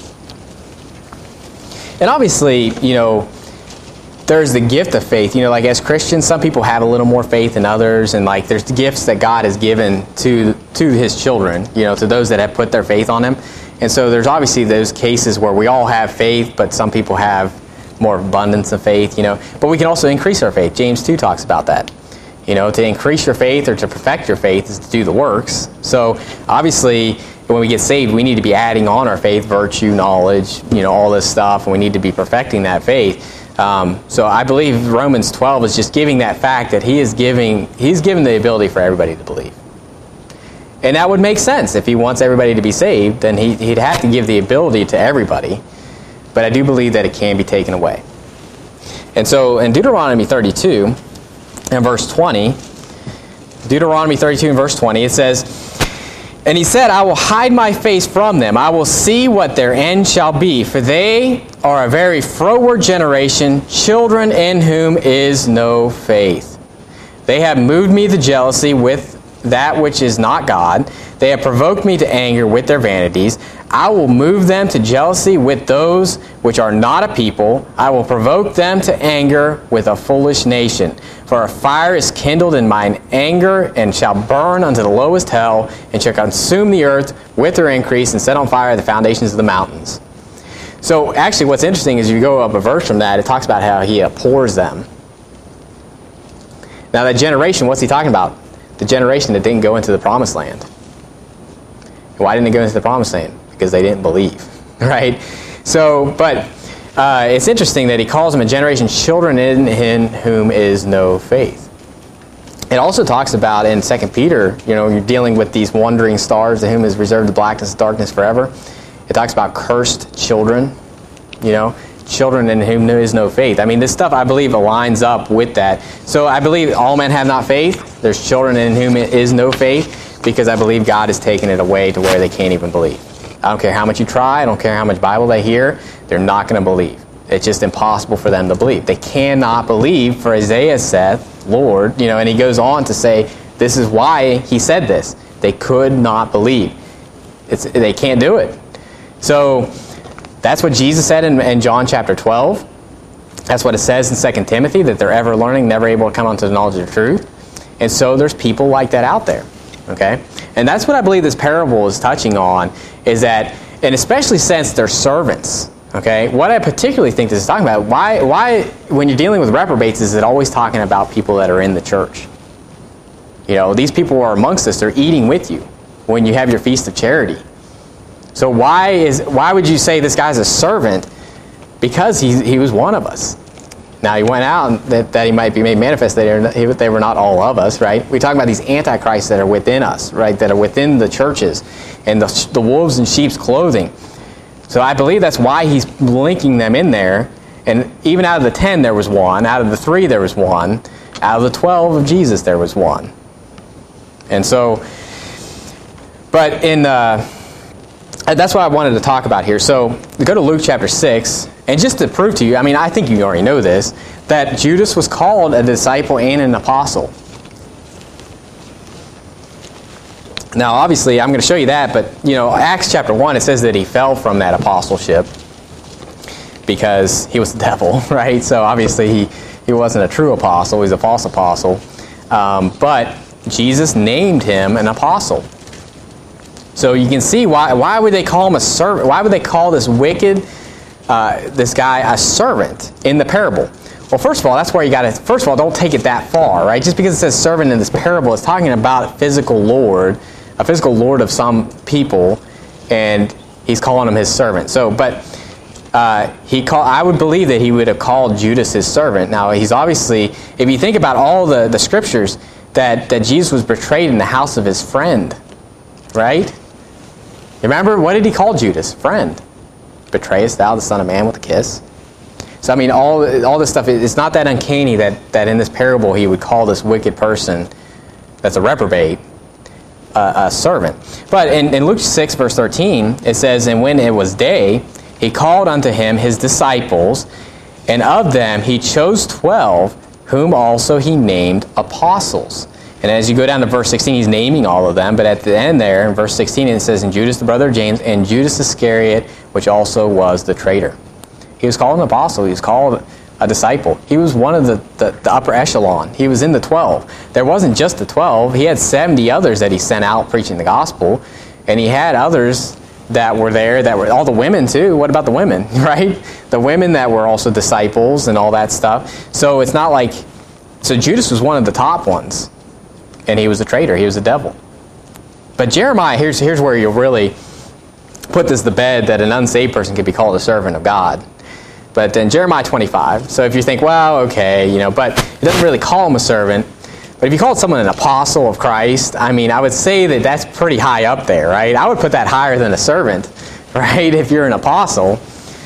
A: And obviously, there's the gift of faith. Like as Christians, some people have a little more faith than others. And like there's the gifts that God has given to His children, to those that have put their faith on Him. And so there's obviously those cases where we all have faith, but some people have more abundance of faith, But we can also increase our faith. James 2 talks about that. To increase your faith or to perfect your faith is to do the works. So obviously, when we get saved, we need to be adding on our faith, virtue, knowledge, all this stuff, and we need to be perfecting that faith. So I believe Romans 12 is just giving that fact that He's given the ability for everybody to believe. And that would make sense. If He wants everybody to be saved, then He'd have to give the ability to everybody. But I do believe that it can be taken away. And so in Deuteronomy 32 and verse 20, Deuteronomy 32 and verse 20, it says, "And He said, I will hide my face from them. I will see what their end shall be. For they are a very froward generation, children in whom is no faith. They have moved me to jealousy with that which is not God. They have provoked me to anger with their vanities. I will move them to jealousy with those which are not a people. I will provoke them to anger with a foolish nation. For a fire is kindled in mine anger, and shall burn unto the lowest hell, and shall consume the earth with her increase, and set on fire the foundations of the mountains." So actually what's interesting is you go up a verse from that, it talks about how He abhors them. Now that generation, what's He talking about? The generation that didn't go into the promised land. Why didn't they go into the promised land? Because they didn't believe, right? But it's interesting that he calls them a generation children in whom is no faith. It also talks about in 2 Peter, you're dealing with these wandering stars to whom is reserved the blackness of darkness forever. It talks about cursed children, children in whom there is no faith. I mean, this stuff, I believe, aligns up with that. So I believe all men have not faith. There's children in whom is no faith, because I believe God has taken it away to where they can't even believe. I don't care how much you try. I don't care how much Bible they hear. They're not going to believe. It's just impossible for them to believe. They cannot believe, for Isaiah saith, Lord, and he goes on to say, this is why he said this. They could not believe. They can't do it. So that's what Jesus said in John chapter 12. That's what it says in 2 Timothy, that they're ever learning, never able to come unto the knowledge of the truth. And so there's people like that out there. Okay? And that's what I believe this parable is touching on, is that, and especially since they're servants. Okay? What I particularly think this is talking about, why when you're dealing with reprobates, is it always talking about people that are in the church? These people are amongst us. They're eating with you when you have your feast of charity. So why would you say this guy's a servant? Because he was one of us. Now he went out and that he might be made manifest that they were not all of us, right? We talk about these antichrists that are within us, right? That are within the churches, and the wolves in sheep's clothing. So I believe that's why he's linking them in there. And even out of the 10 there was one. Out of the 3 there was one. Out of the 12 of Jesus there was one. And so, but that's what I wanted to talk about here. So go to Luke chapter 6, and just to prove to you, I think you already know this, that Judas was called a disciple and an apostle. Now, obviously, I'm going to show you that, but, Acts chapter 1, it says that he fell from that apostleship because he was the devil, right? So, obviously, he wasn't a true apostle. He was a false apostle. But Jesus named him an apostle. So, you can see why would they call him a servant? Why would they call this wicked, this guy, a servant in the parable? Well, first of all, that's where you got to, first of all, don't take it that far, right? Just because it says servant in this parable, it's talking about a physical lord of some people, and he's calling him his servant. So, but I would believe that he would have called Judas his servant. Now, he's obviously, if you think about all the scriptures, that Jesus was betrayed in the house of his friend, right? Remember, what did he call Judas? Friend. Betrayest thou the Son of Man with a kiss? So, all this stuff, it's not that uncanny that in this parable he would call this wicked person that's a reprobate a servant. But in Luke 6, verse 13, it says, and when it was day, he called unto him his disciples, and of them he chose 12, whom also he named apostles. And as you go down to verse 16, he's naming all of them. But at the end there, in verse 16, it says, and Judas the brother of James, and Judas Iscariot, which also was the traitor. He was called an apostle. He was called a disciple. He was one of the upper echelon. He was in the 12. There wasn't just the 12. He had 70 others that he sent out preaching the gospel. And he had others that were there, that were all the women too. What about the women, right? The women that were also disciples and all that stuff. So it's not like, so Judas was one of the top ones. And he was a traitor. He was a devil. But Jeremiah, here's where you'll really put this to bed, that an unsaved person could be called a servant of God. But in Jeremiah 25, so if you think, well, okay, but it doesn't really call him a servant. But if you called someone an apostle of Christ, I would say that that's pretty high up there, right? I would put that higher than a servant, right? If you're an apostle.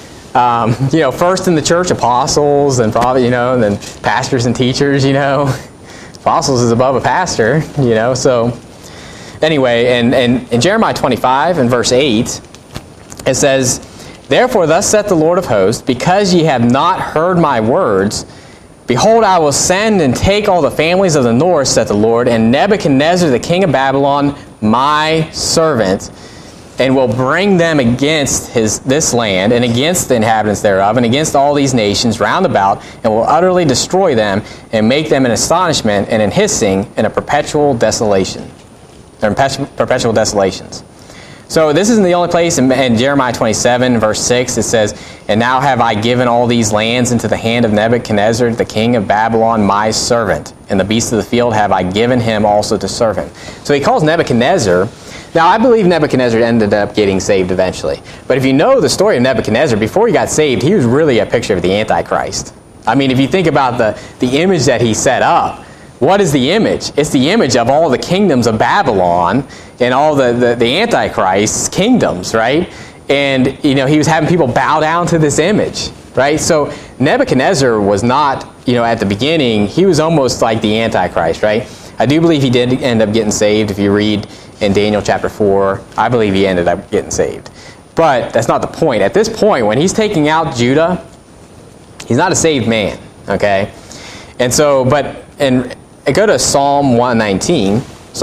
A: First in the church, apostles, and probably, and then pastors and teachers, Apostles is above a pastor, So anyway, and in Jeremiah 25 and verse 8, it says, therefore thus saith the Lord of hosts, because ye have not heard my words, behold, I will send and take all the families of the north, saith the Lord, and Nebuchadnezzar the king of Babylon, my servant, and will bring them against this land, and against the inhabitants thereof, and against all these nations round about, and will utterly destroy them, and make them an astonishment, and an hissing, and a perpetual desolation. Or perpetual desolations. So this isn't the only place. In Jeremiah 27, verse 6, it says, and now have I given all these lands into the hand of Nebuchadnezzar, the king of Babylon, my servant. And the beasts of the field have I given him also to serve him. So he calls Nebuchadnezzar. Now, I believe Nebuchadnezzar ended up getting saved eventually. But if you know the story of Nebuchadnezzar, before he got saved, he was really a picture of the Antichrist. I mean, if you think about the image that he set up, what is the image? It's the image of all the kingdoms of Babylon and all the Antichrist's kingdoms, right? And, he was having people bow down to this image, right? So Nebuchadnezzar was not, at the beginning, he was almost like the Antichrist, right? I do believe he did end up getting saved. If you read in Daniel chapter 4, I believe he ended up getting saved. But that's not the point. At this point, when he's taking out Judah, he's not a saved man, okay? And so, go to Psalm 119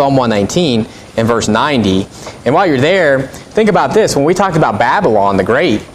A: and verse 90. And while you're there, think about this. When we talked about Babylon the Great,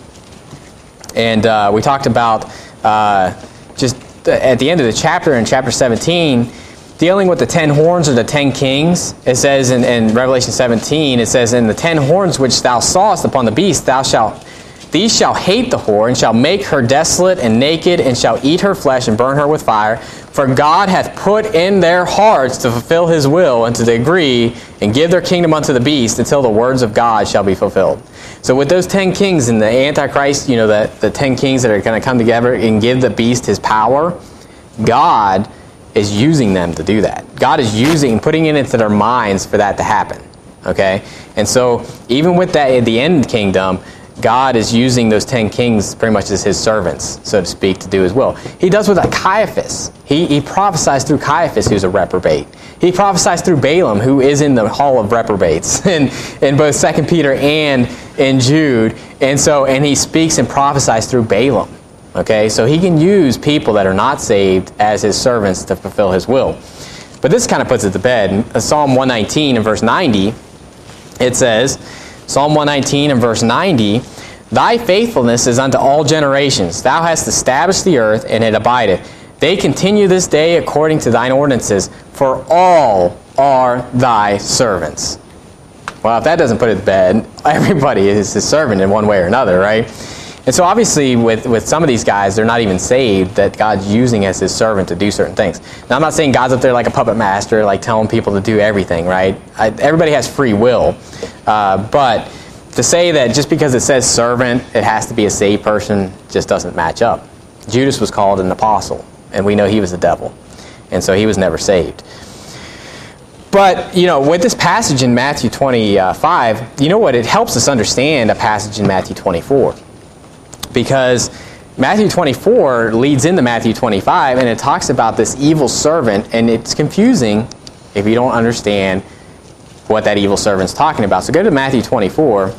A: and we talked about just at the end of the chapter, in chapter 17, dealing with the 10 horns or the 10 kings, it says in Revelation 17, it says, "In the 10 horns which thou sawest upon the beast, these shall hate the whore, and shall make her desolate and naked, and shall eat her flesh and burn her with fire. For God hath put in their hearts to fulfill his will, and to agree, and give their kingdom unto the beast, until the words of God shall be fulfilled." So with those 10 kings and the Antichrist, the 10 kings that are going to come together and give the beast his power, God is using them to do that. God is putting it into their minds for that to happen. Okay? And so even with that at the end kingdom, God is using those 10 kings pretty much as his servants, so to speak, to do his will. He does with Caiaphas. He prophesies through Caiaphas, who's a reprobate. He prophesies through Balaam, who is in the hall of reprobates, in both 2 Peter and in Jude. And he speaks and prophesies through Balaam. Okay, so he can use people that are not saved as his servants to fulfill his will. But this kind of puts it to bed. In Psalm 119 and verse 90, it says, Psalm 119 and verse 90, "Thy faithfulness is unto all generations. Thou hast established the earth, and it abideth. They continue this day according to thine ordinances, for all are thy servants." Well, if that doesn't put it to bed, everybody is his servant in one way or another, right? And so obviously with some of these guys, they're not even saved, that God's using as his servant to do certain things. Now, I'm not saying God's up there like a puppet master, like telling people to do everything, right? Everybody has free will. But to say that just because it says servant, it has to be a saved person, just doesn't match up. Judas was called an apostle, and we know he was the devil. And so he was never saved. But, with this passage in Matthew 25, it helps us understand a passage in Matthew 24. Because Matthew 24 leads into Matthew 25, and it talks about this evil servant, and it's confusing if you don't understand what that evil servant's talking about. So go to Matthew 24.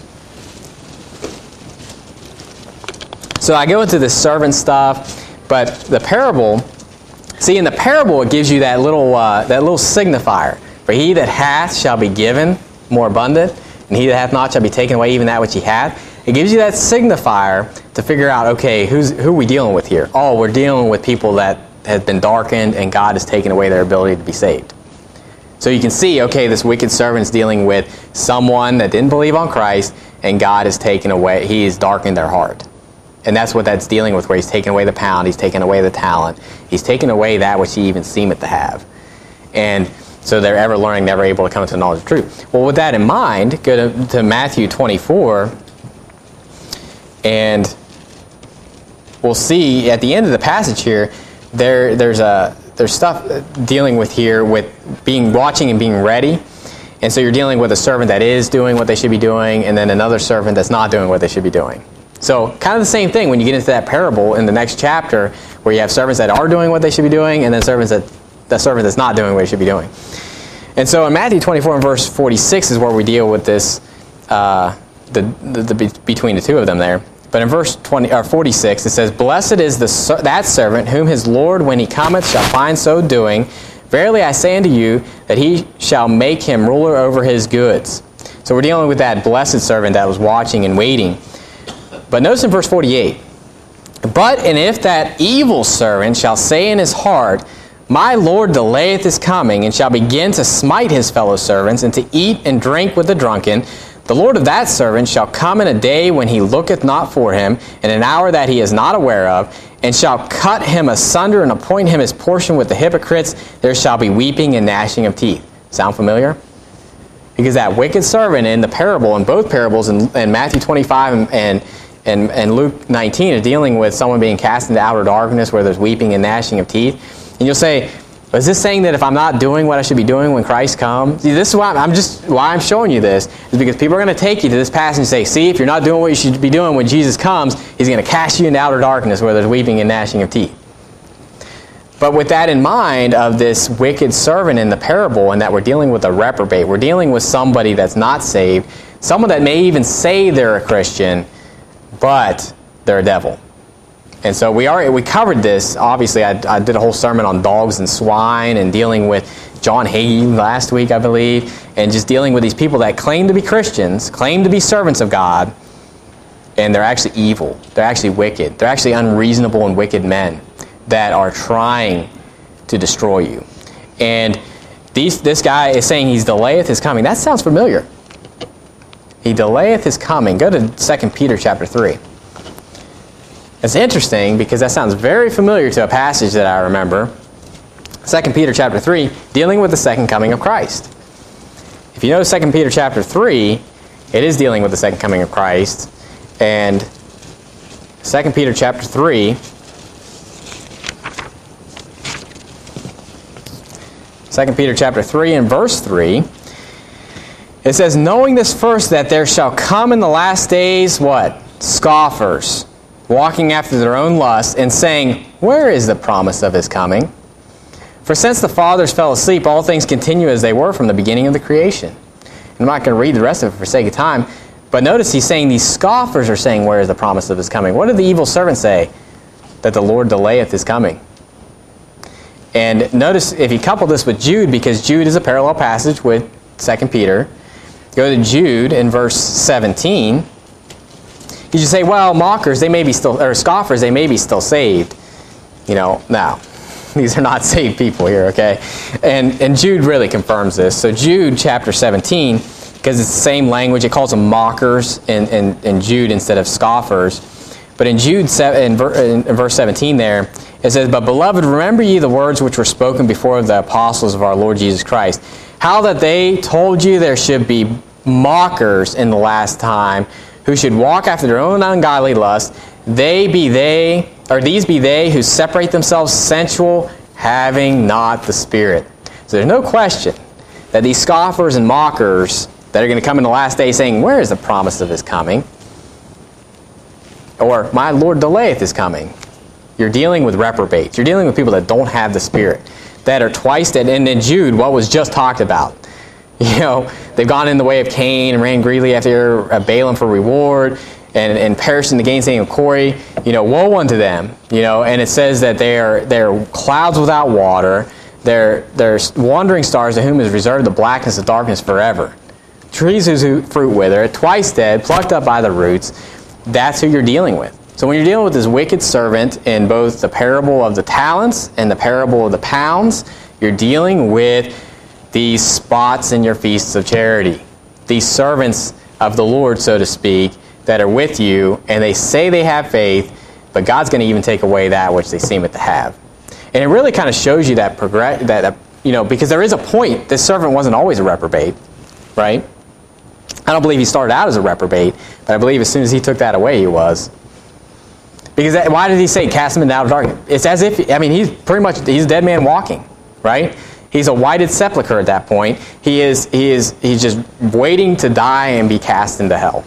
A: So I go into this servant stuff, but the parable, in the parable it gives you that little signifier. "For he that hath shall be given more abundant, and he that hath not shall be taken away even that which he hath." It gives you that signifier to figure out, okay, who are we dealing with here? Oh, we're dealing with people that have been darkened, and God has taken away their ability to be saved. So you can see, okay, this wicked servant is dealing with someone that didn't believe on Christ, and God has taken away, he has darkened their heart. And that's what that's dealing with, where he's taken away the pound, he's taken away the talent, he's taken away that which he even seemeth to have. And so they're ever learning, never able to come to the knowledge of truth. Well, with that in mind, go to Matthew 24, and we'll see at the end of the passage here, there's stuff dealing with here with watching and being ready. And so you're dealing with a servant that is doing what they should be doing, and then another servant that's not doing what they should be doing. So kind of the same thing when you get into that parable in the next chapter, where you have servants that are doing what they should be doing, and then the servant that's not doing what he should be doing. And so in Matthew 24 and verse 46 is where we deal with this, between the two of them there. But in verse 46, it says, "Blessed is that servant whom his Lord, when he cometh, shall find so doing. Verily I say unto you, that he shall make him ruler over his goods." So we're dealing with that blessed servant that was watching and waiting. But notice in verse 48, "But and if that evil servant shall say in his heart, My Lord delayeth his coming, and shall begin to smite his fellow servants, and to eat and drink with the drunken, the Lord of that servant shall come in a day when he looketh not for him, in an hour that he is not aware of, and shall cut him asunder and appoint him his portion with the hypocrites. There shall be weeping and gnashing of teeth." Sound familiar? Because that wicked servant in the parable, in both parables, in Matthew 25 and Luke 19, are dealing with someone being cast into outer darkness where there's weeping and gnashing of teeth. And you'll say, is this saying that if I'm not doing what I should be doing when Christ comes? See, this is why I'm showing you this, is because people are going to take you to this passage and say, see, if you're not doing what you should be doing when Jesus comes, he's going to cast you into outer darkness where there's weeping and gnashing of teeth. But with that in mind of this wicked servant in the parable, and that we're dealing with a reprobate, we're dealing with somebody that's not saved, someone that may even say they're a Christian, but they're a devil. And so we covered this. Obviously, I did a whole sermon on dogs and swine and dealing with John Hagee last week, I believe, and just dealing with these people that claim to be Christians, claim to be servants of God, and they're actually evil. They're actually wicked. They're actually unreasonable and wicked men that are trying to destroy you. And this guy is saying he delayeth his coming. That sounds familiar. He delayeth his coming. Go to 2 Peter chapter 3. It's interesting because that sounds very familiar to a passage that I remember. 2 Peter chapter 3, dealing with the second coming of Christ. If you know 2 Peter chapter 3, it is dealing with the second coming of Christ. And 2 Peter chapter 3, 2 Peter chapter 3 and verse 3, it says, knowing this first, that there shall come in the last days, what? Scoffers, walking after their own lusts, and saying, where is the promise of his coming? For since the fathers fell asleep, all things continue as they were from the beginning of the creation. And I'm not going to read the rest of it for sake of time, but notice he's saying these scoffers are saying, where is the promise of his coming? What did the evil servant say? That the Lord delayeth his coming. And notice, if you couple this with Jude, because Jude is a parallel passage with 2 Peter, go to Jude in verse 17. You should say, well, mockers, they may be still, or scoffers, they may be still saved. You know, no. These are not saved people here, okay? And Jude really confirms this. So Jude chapter 17, because it's the same language, it calls them mockers in Jude instead of scoffers. But in Jude, in verse 17 there, it says, but beloved, remember ye the words which were spoken before of the apostles of our Lord Jesus Christ, how that they told you there should be mockers in the last time, who should walk after their own ungodly lust. These be they who separate themselves sensual, having not the Spirit. So there's no question that these scoffers and mockers that are going to come in the last day saying, where is the promise of his coming? Or, my Lord delayeth his coming. You're dealing with reprobates. You're dealing with people that don't have the Spirit, that are twice dead. And in Jude, what was just talked about. You know, they've gone in the way of Cain and ran greedily after Balaam for reward, and perished in the gainsaying of Corey. You know, woe unto them. You know, and it says that they're clouds without water. They're wandering stars to whom is reserved the blackness of darkness forever. Trees whose fruit wither, twice dead, plucked up by the roots. That's who you're dealing with. So when you're dealing with this wicked servant in both the parable of the talents and the parable of the pounds, you're dealing with these spots in your feasts of charity. These servants of the Lord, so to speak, that are with you, and they say they have faith, but God's going to even take away that which they seem to have. And it really kind of shows you that because there is a point. This servant wasn't always a reprobate, right? I don't believe he started out as a reprobate, but I believe as soon as he took that away, he was. Because why did he say, cast him into outer darkness? It's as if, he's a dead man walking, right? He's a whited sepulcher at that point. He's just waiting to die and be cast into hell.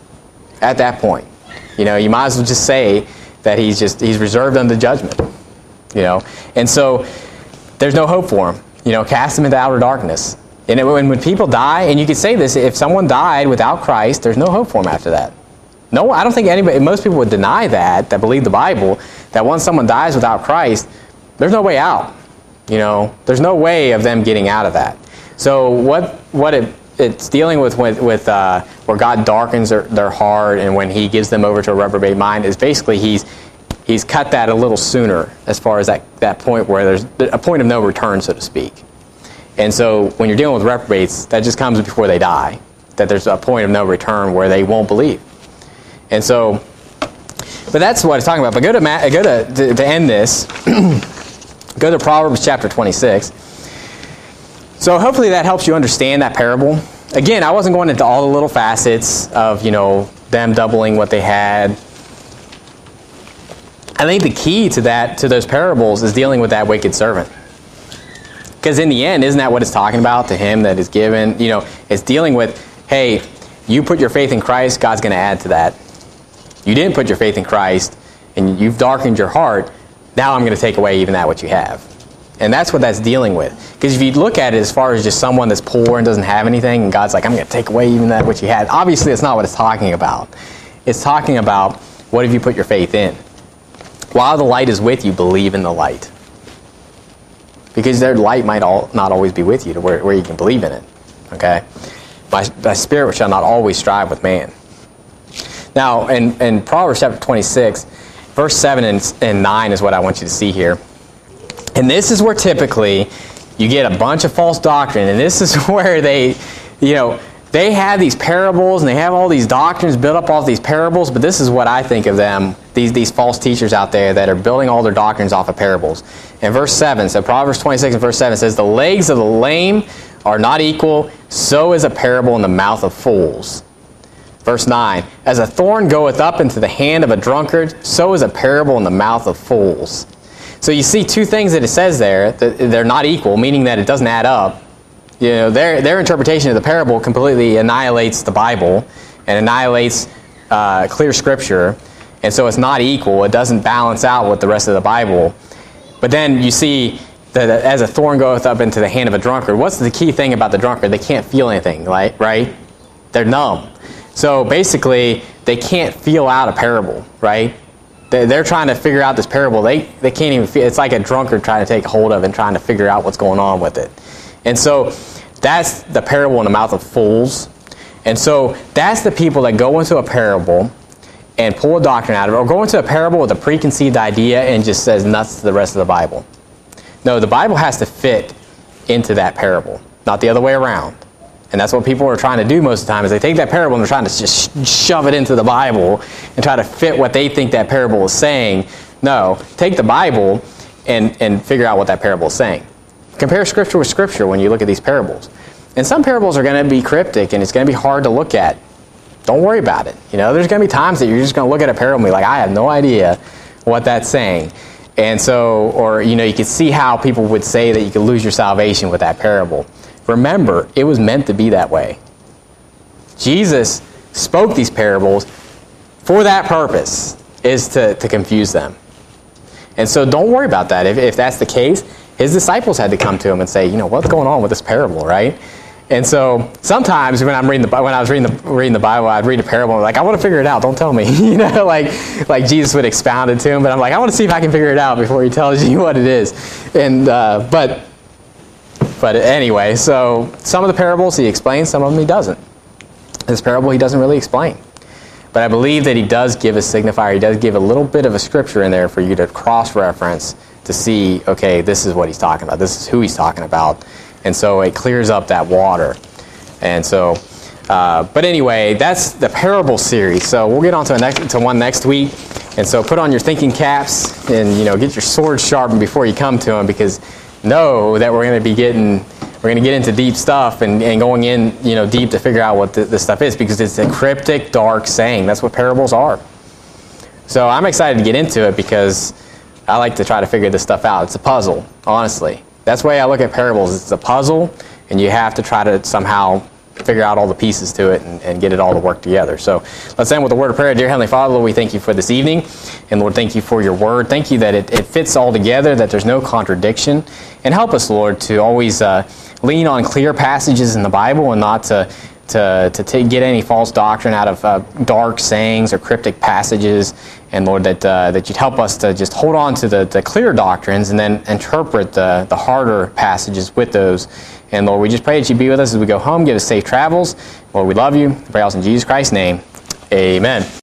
A: At that point. You know, you might as well just say that he's reserved unto judgment. You know, and so there's no hope for him. You know, cast him into outer darkness. And when people die, and you could say this, if someone died without Christ, there's no hope for him after that. No, I don't think most people would deny that believe the Bible, that once someone dies without Christ, there's no way out. You know, there's no way of them getting out of that. So what it's dealing with where God darkens their heart, and when he gives them over to a reprobate mind, is basically he's cut that a little sooner as far as that point where there's a point of no return, so to speak. And so when you're dealing with reprobates, that just comes before they die, that there's a point of no return where they won't believe. And so, but that's what it's talking about. But go to end this, go to Proverbs chapter 26. So hopefully that helps you understand that parable. again, I wasn't going into all the little facets of, them doubling what they had. I think the key to those parables is dealing with that wicked servant. Because in the end, isn't that what it's talking about? To him that is given, it's dealing with, hey, you put your faith in Christ, God's going to add to that. You didn't put your faith in Christ, and you've darkened your heart, now I'm going to take away even that what you have. And that's what that's dealing with. Because if you look at it as far as just someone that's poor and doesn't have anything, and God's like, I'm going to take away even that what you had. Obviously, it's not what it's talking about. It's talking about, what have you put your faith in? While the light is with you, believe in the light. Because their light might not always be with you to where you can believe in it. Okay? My spirit shall not always strive with man. Now, in Proverbs chapter 26, verse 7 and 9 is what I want you to see here. And this is where typically you get a bunch of false doctrine. And this is where they have these parables and they have all these doctrines built up off these parables. But this is what I think of them, these false teachers out there that are building all their doctrines off of parables. In verse 7, so Proverbs 26 and verse 7 says, the legs of the lame are not equal, so is a parable in the mouth of fools. Verse 9, as a thorn goeth up into the hand of a drunkard, so is a parable in the mouth of fools. So you see two things that it says there, that they're not equal, meaning that it doesn't add up. Their interpretation of the parable completely annihilates the Bible and annihilates clear Scripture, and so it's not equal. It doesn't balance out with the rest of the Bible. But then you see that as a thorn goeth up into the hand of a drunkard, what's the key thing about the drunkard? They can't feel anything, right? They're numb. So basically, they can't feel out a parable, right? They're trying to figure out this parable. They can't even feel. It's like a drunkard trying to take hold of and trying to figure out what's going on with it. And so that's the parable in the mouth of fools. And so that's the people that go into a parable and pull a doctrine out of it, or go into a parable with a preconceived idea and just says nuts to the rest of the Bible. No, the Bible has to fit into that parable, not the other way around. And that's what people are trying to do most of the time, is they take that parable and they're trying to just shove it into the Bible and try to fit what they think that parable is saying. No, take the Bible and figure out what that parable is saying. Compare Scripture with Scripture when you look at these parables. And some parables are going to be cryptic and it's going to be hard to look at. Don't worry about it. There's going to be times that you're just going to look at a parable and be like, I have no idea what that's saying. And so, or you can see how people would say that you could lose your salvation with that parable. Remember, it was meant to be that way. Jesus spoke these parables for that purpose, is to confuse them. And so don't worry about that. If that's the case, his disciples had to come to him and say, what's going on with this parable, right? And so sometimes when I was reading the Bible, I'd read a parable and I'm like, I want to figure it out. Don't tell me. Like Jesus would expound it to him, but I'm like, I want to see if I can figure it out before he tells you what it is. And But anyway, so some of the parables he explains, some of them he doesn't. This parable he doesn't really explain. But I believe that he does give a signifier. He does give a little bit of a scripture in there for you to cross-reference to see, okay, this is what he's talking about. This is who he's talking about. And so it clears up that water. And so, but anyway, that's the parable series. So we'll get on to one next week. And so put on your thinking caps and, get your sword sharpened before you come to him, because know that we're going to get into deep stuff and going in, deep to figure out what this stuff is, because it's a cryptic, dark saying. That's what parables are. So I'm excited to get into it because I like to try to figure this stuff out. It's a puzzle, honestly. That's the way I look at parables. It's a puzzle, and you have to try to somehow figure out all the pieces to it and get it all to work together. So let's end with a word of prayer. Dear Heavenly Father, Lord, we thank you for this evening. And Lord, thank you for your word. Thank you that it fits all together, that there's no contradiction. And help us, Lord, to always lean on clear passages in the Bible and not to get any false doctrine out of dark sayings or cryptic passages. And Lord, that you'd help us to just hold on to the clear doctrines and then interpret the harder passages with those. And Lord, we just pray that you be with us as we go home. Give us safe travels. Lord, we love you. I pray all in Jesus Christ's name. Amen.